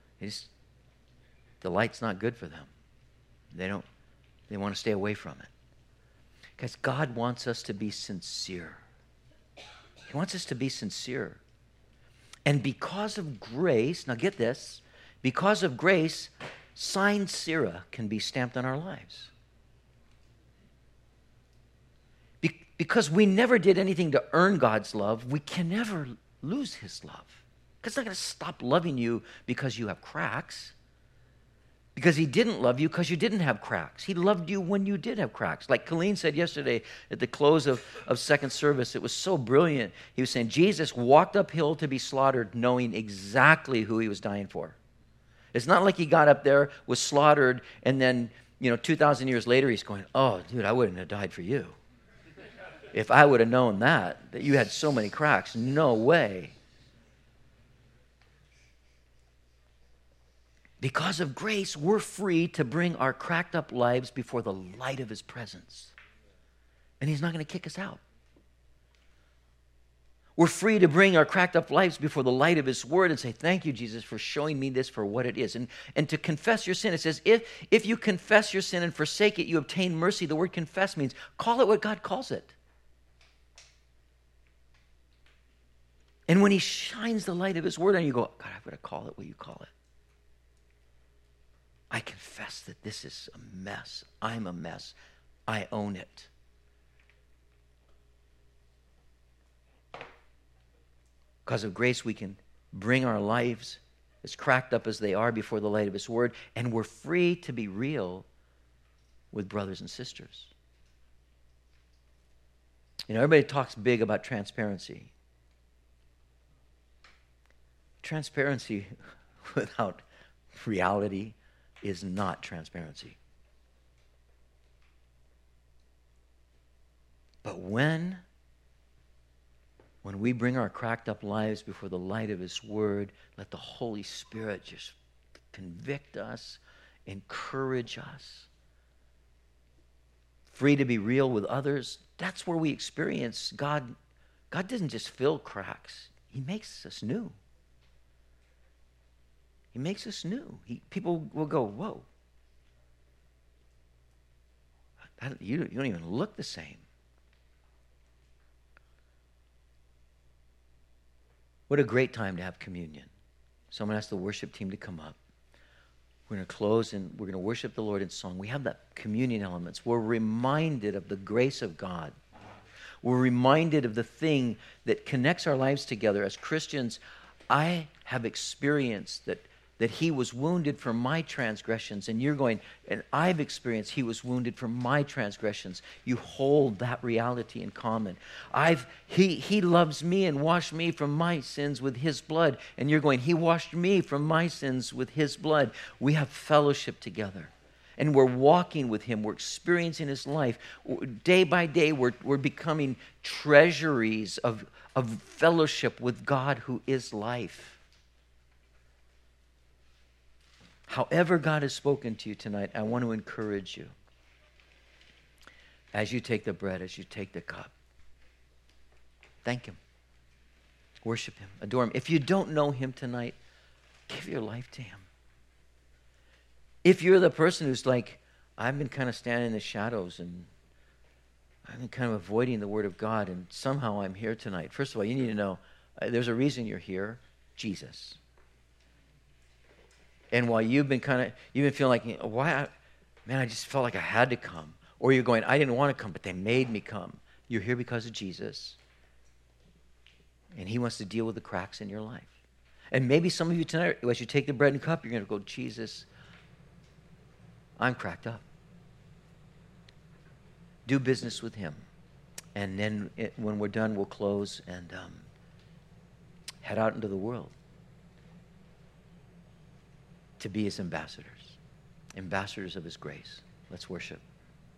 the light's not good for them. They want to stay away from it. Because God wants us to be sincere. He wants us to be sincere. And because of grace, now get this, because of grace, signed Sirah can be stamped on our lives. Because we never did anything to earn God's love, we can never lose his love. God's not going to stop loving you because you have cracks. Because he didn't love you because you didn't have cracks. He loved you when you did have cracks. Like Colleen said yesterday at the close of second service, it was so brilliant. He was saying Jesus walked uphill to be slaughtered knowing exactly who he was dying for. It's not like he got up there, was slaughtered, and then, 2,000 years later he's going, oh, dude, I wouldn't have died for you. If I would have known that you had so many cracks, no way. Because of grace, we're free to bring our cracked up lives before the light of his presence. And he's not going to kick us out. We're free to bring our cracked up lives before the light of his word and say, thank you, Jesus, for showing me this for what it is. And to confess your sin, it says, if you confess your sin and forsake it, you obtain mercy. The word confess means call it what God calls it. And when he shines the light of his word on you, go, God, I've got to call it what you call it. I confess that this is a mess. I'm a mess. I own it. Because of grace, we can bring our lives, as cracked up as they are, before the light of His Word, and we're free to be real with brothers and sisters. You know, everybody talks big about transparency. Transparency without reality is not transparency. But when we bring our cracked up lives before the light of His Word, let the Holy Spirit just convict us, encourage us, free to be real with others, that's where we experience God. God doesn't just fill cracks. He makes us new. He makes us new. People will go, whoa. You don't even look the same. What a great time to have communion. So I'm going to ask the worship team to come up. We're going to close and we're going to worship the Lord in song. We have that communion elements. We're reminded of the grace of God. We're reminded of the thing that connects our lives together. As Christians, I have experienced that He was wounded for my transgressions. And you're going, and I've experienced He was wounded for my transgressions. You hold that reality in common. He loves me and washed me from my sins with His blood. And you're going, He washed me from my sins with His blood. We have fellowship together. And we're walking with Him. We're experiencing His life. Day by day, we're becoming treasuries of fellowship with God who is life. However God has spoken to you tonight, I want to encourage you. As you take the bread, as you take the cup, thank Him. Worship Him. Adore Him. If you don't know Him tonight, give your life to Him. If you're the person who's like, I've been kind of standing in the shadows and I've been kind of avoiding the Word of God and somehow I'm here tonight. First of all, you need to know there's a reason you're here. Jesus. And while you've been feeling like, I just felt like I had to come. Or you're going, I didn't want to come, but they made me come. You're here because of Jesus. And He wants to deal with the cracks in your life. And maybe some of you tonight, as you take the bread and cup, you're going to go, Jesus, I'm cracked up. Do business with Him. And then when we're done, we'll close and head out into the world to be His ambassadors of His grace. Let's worship.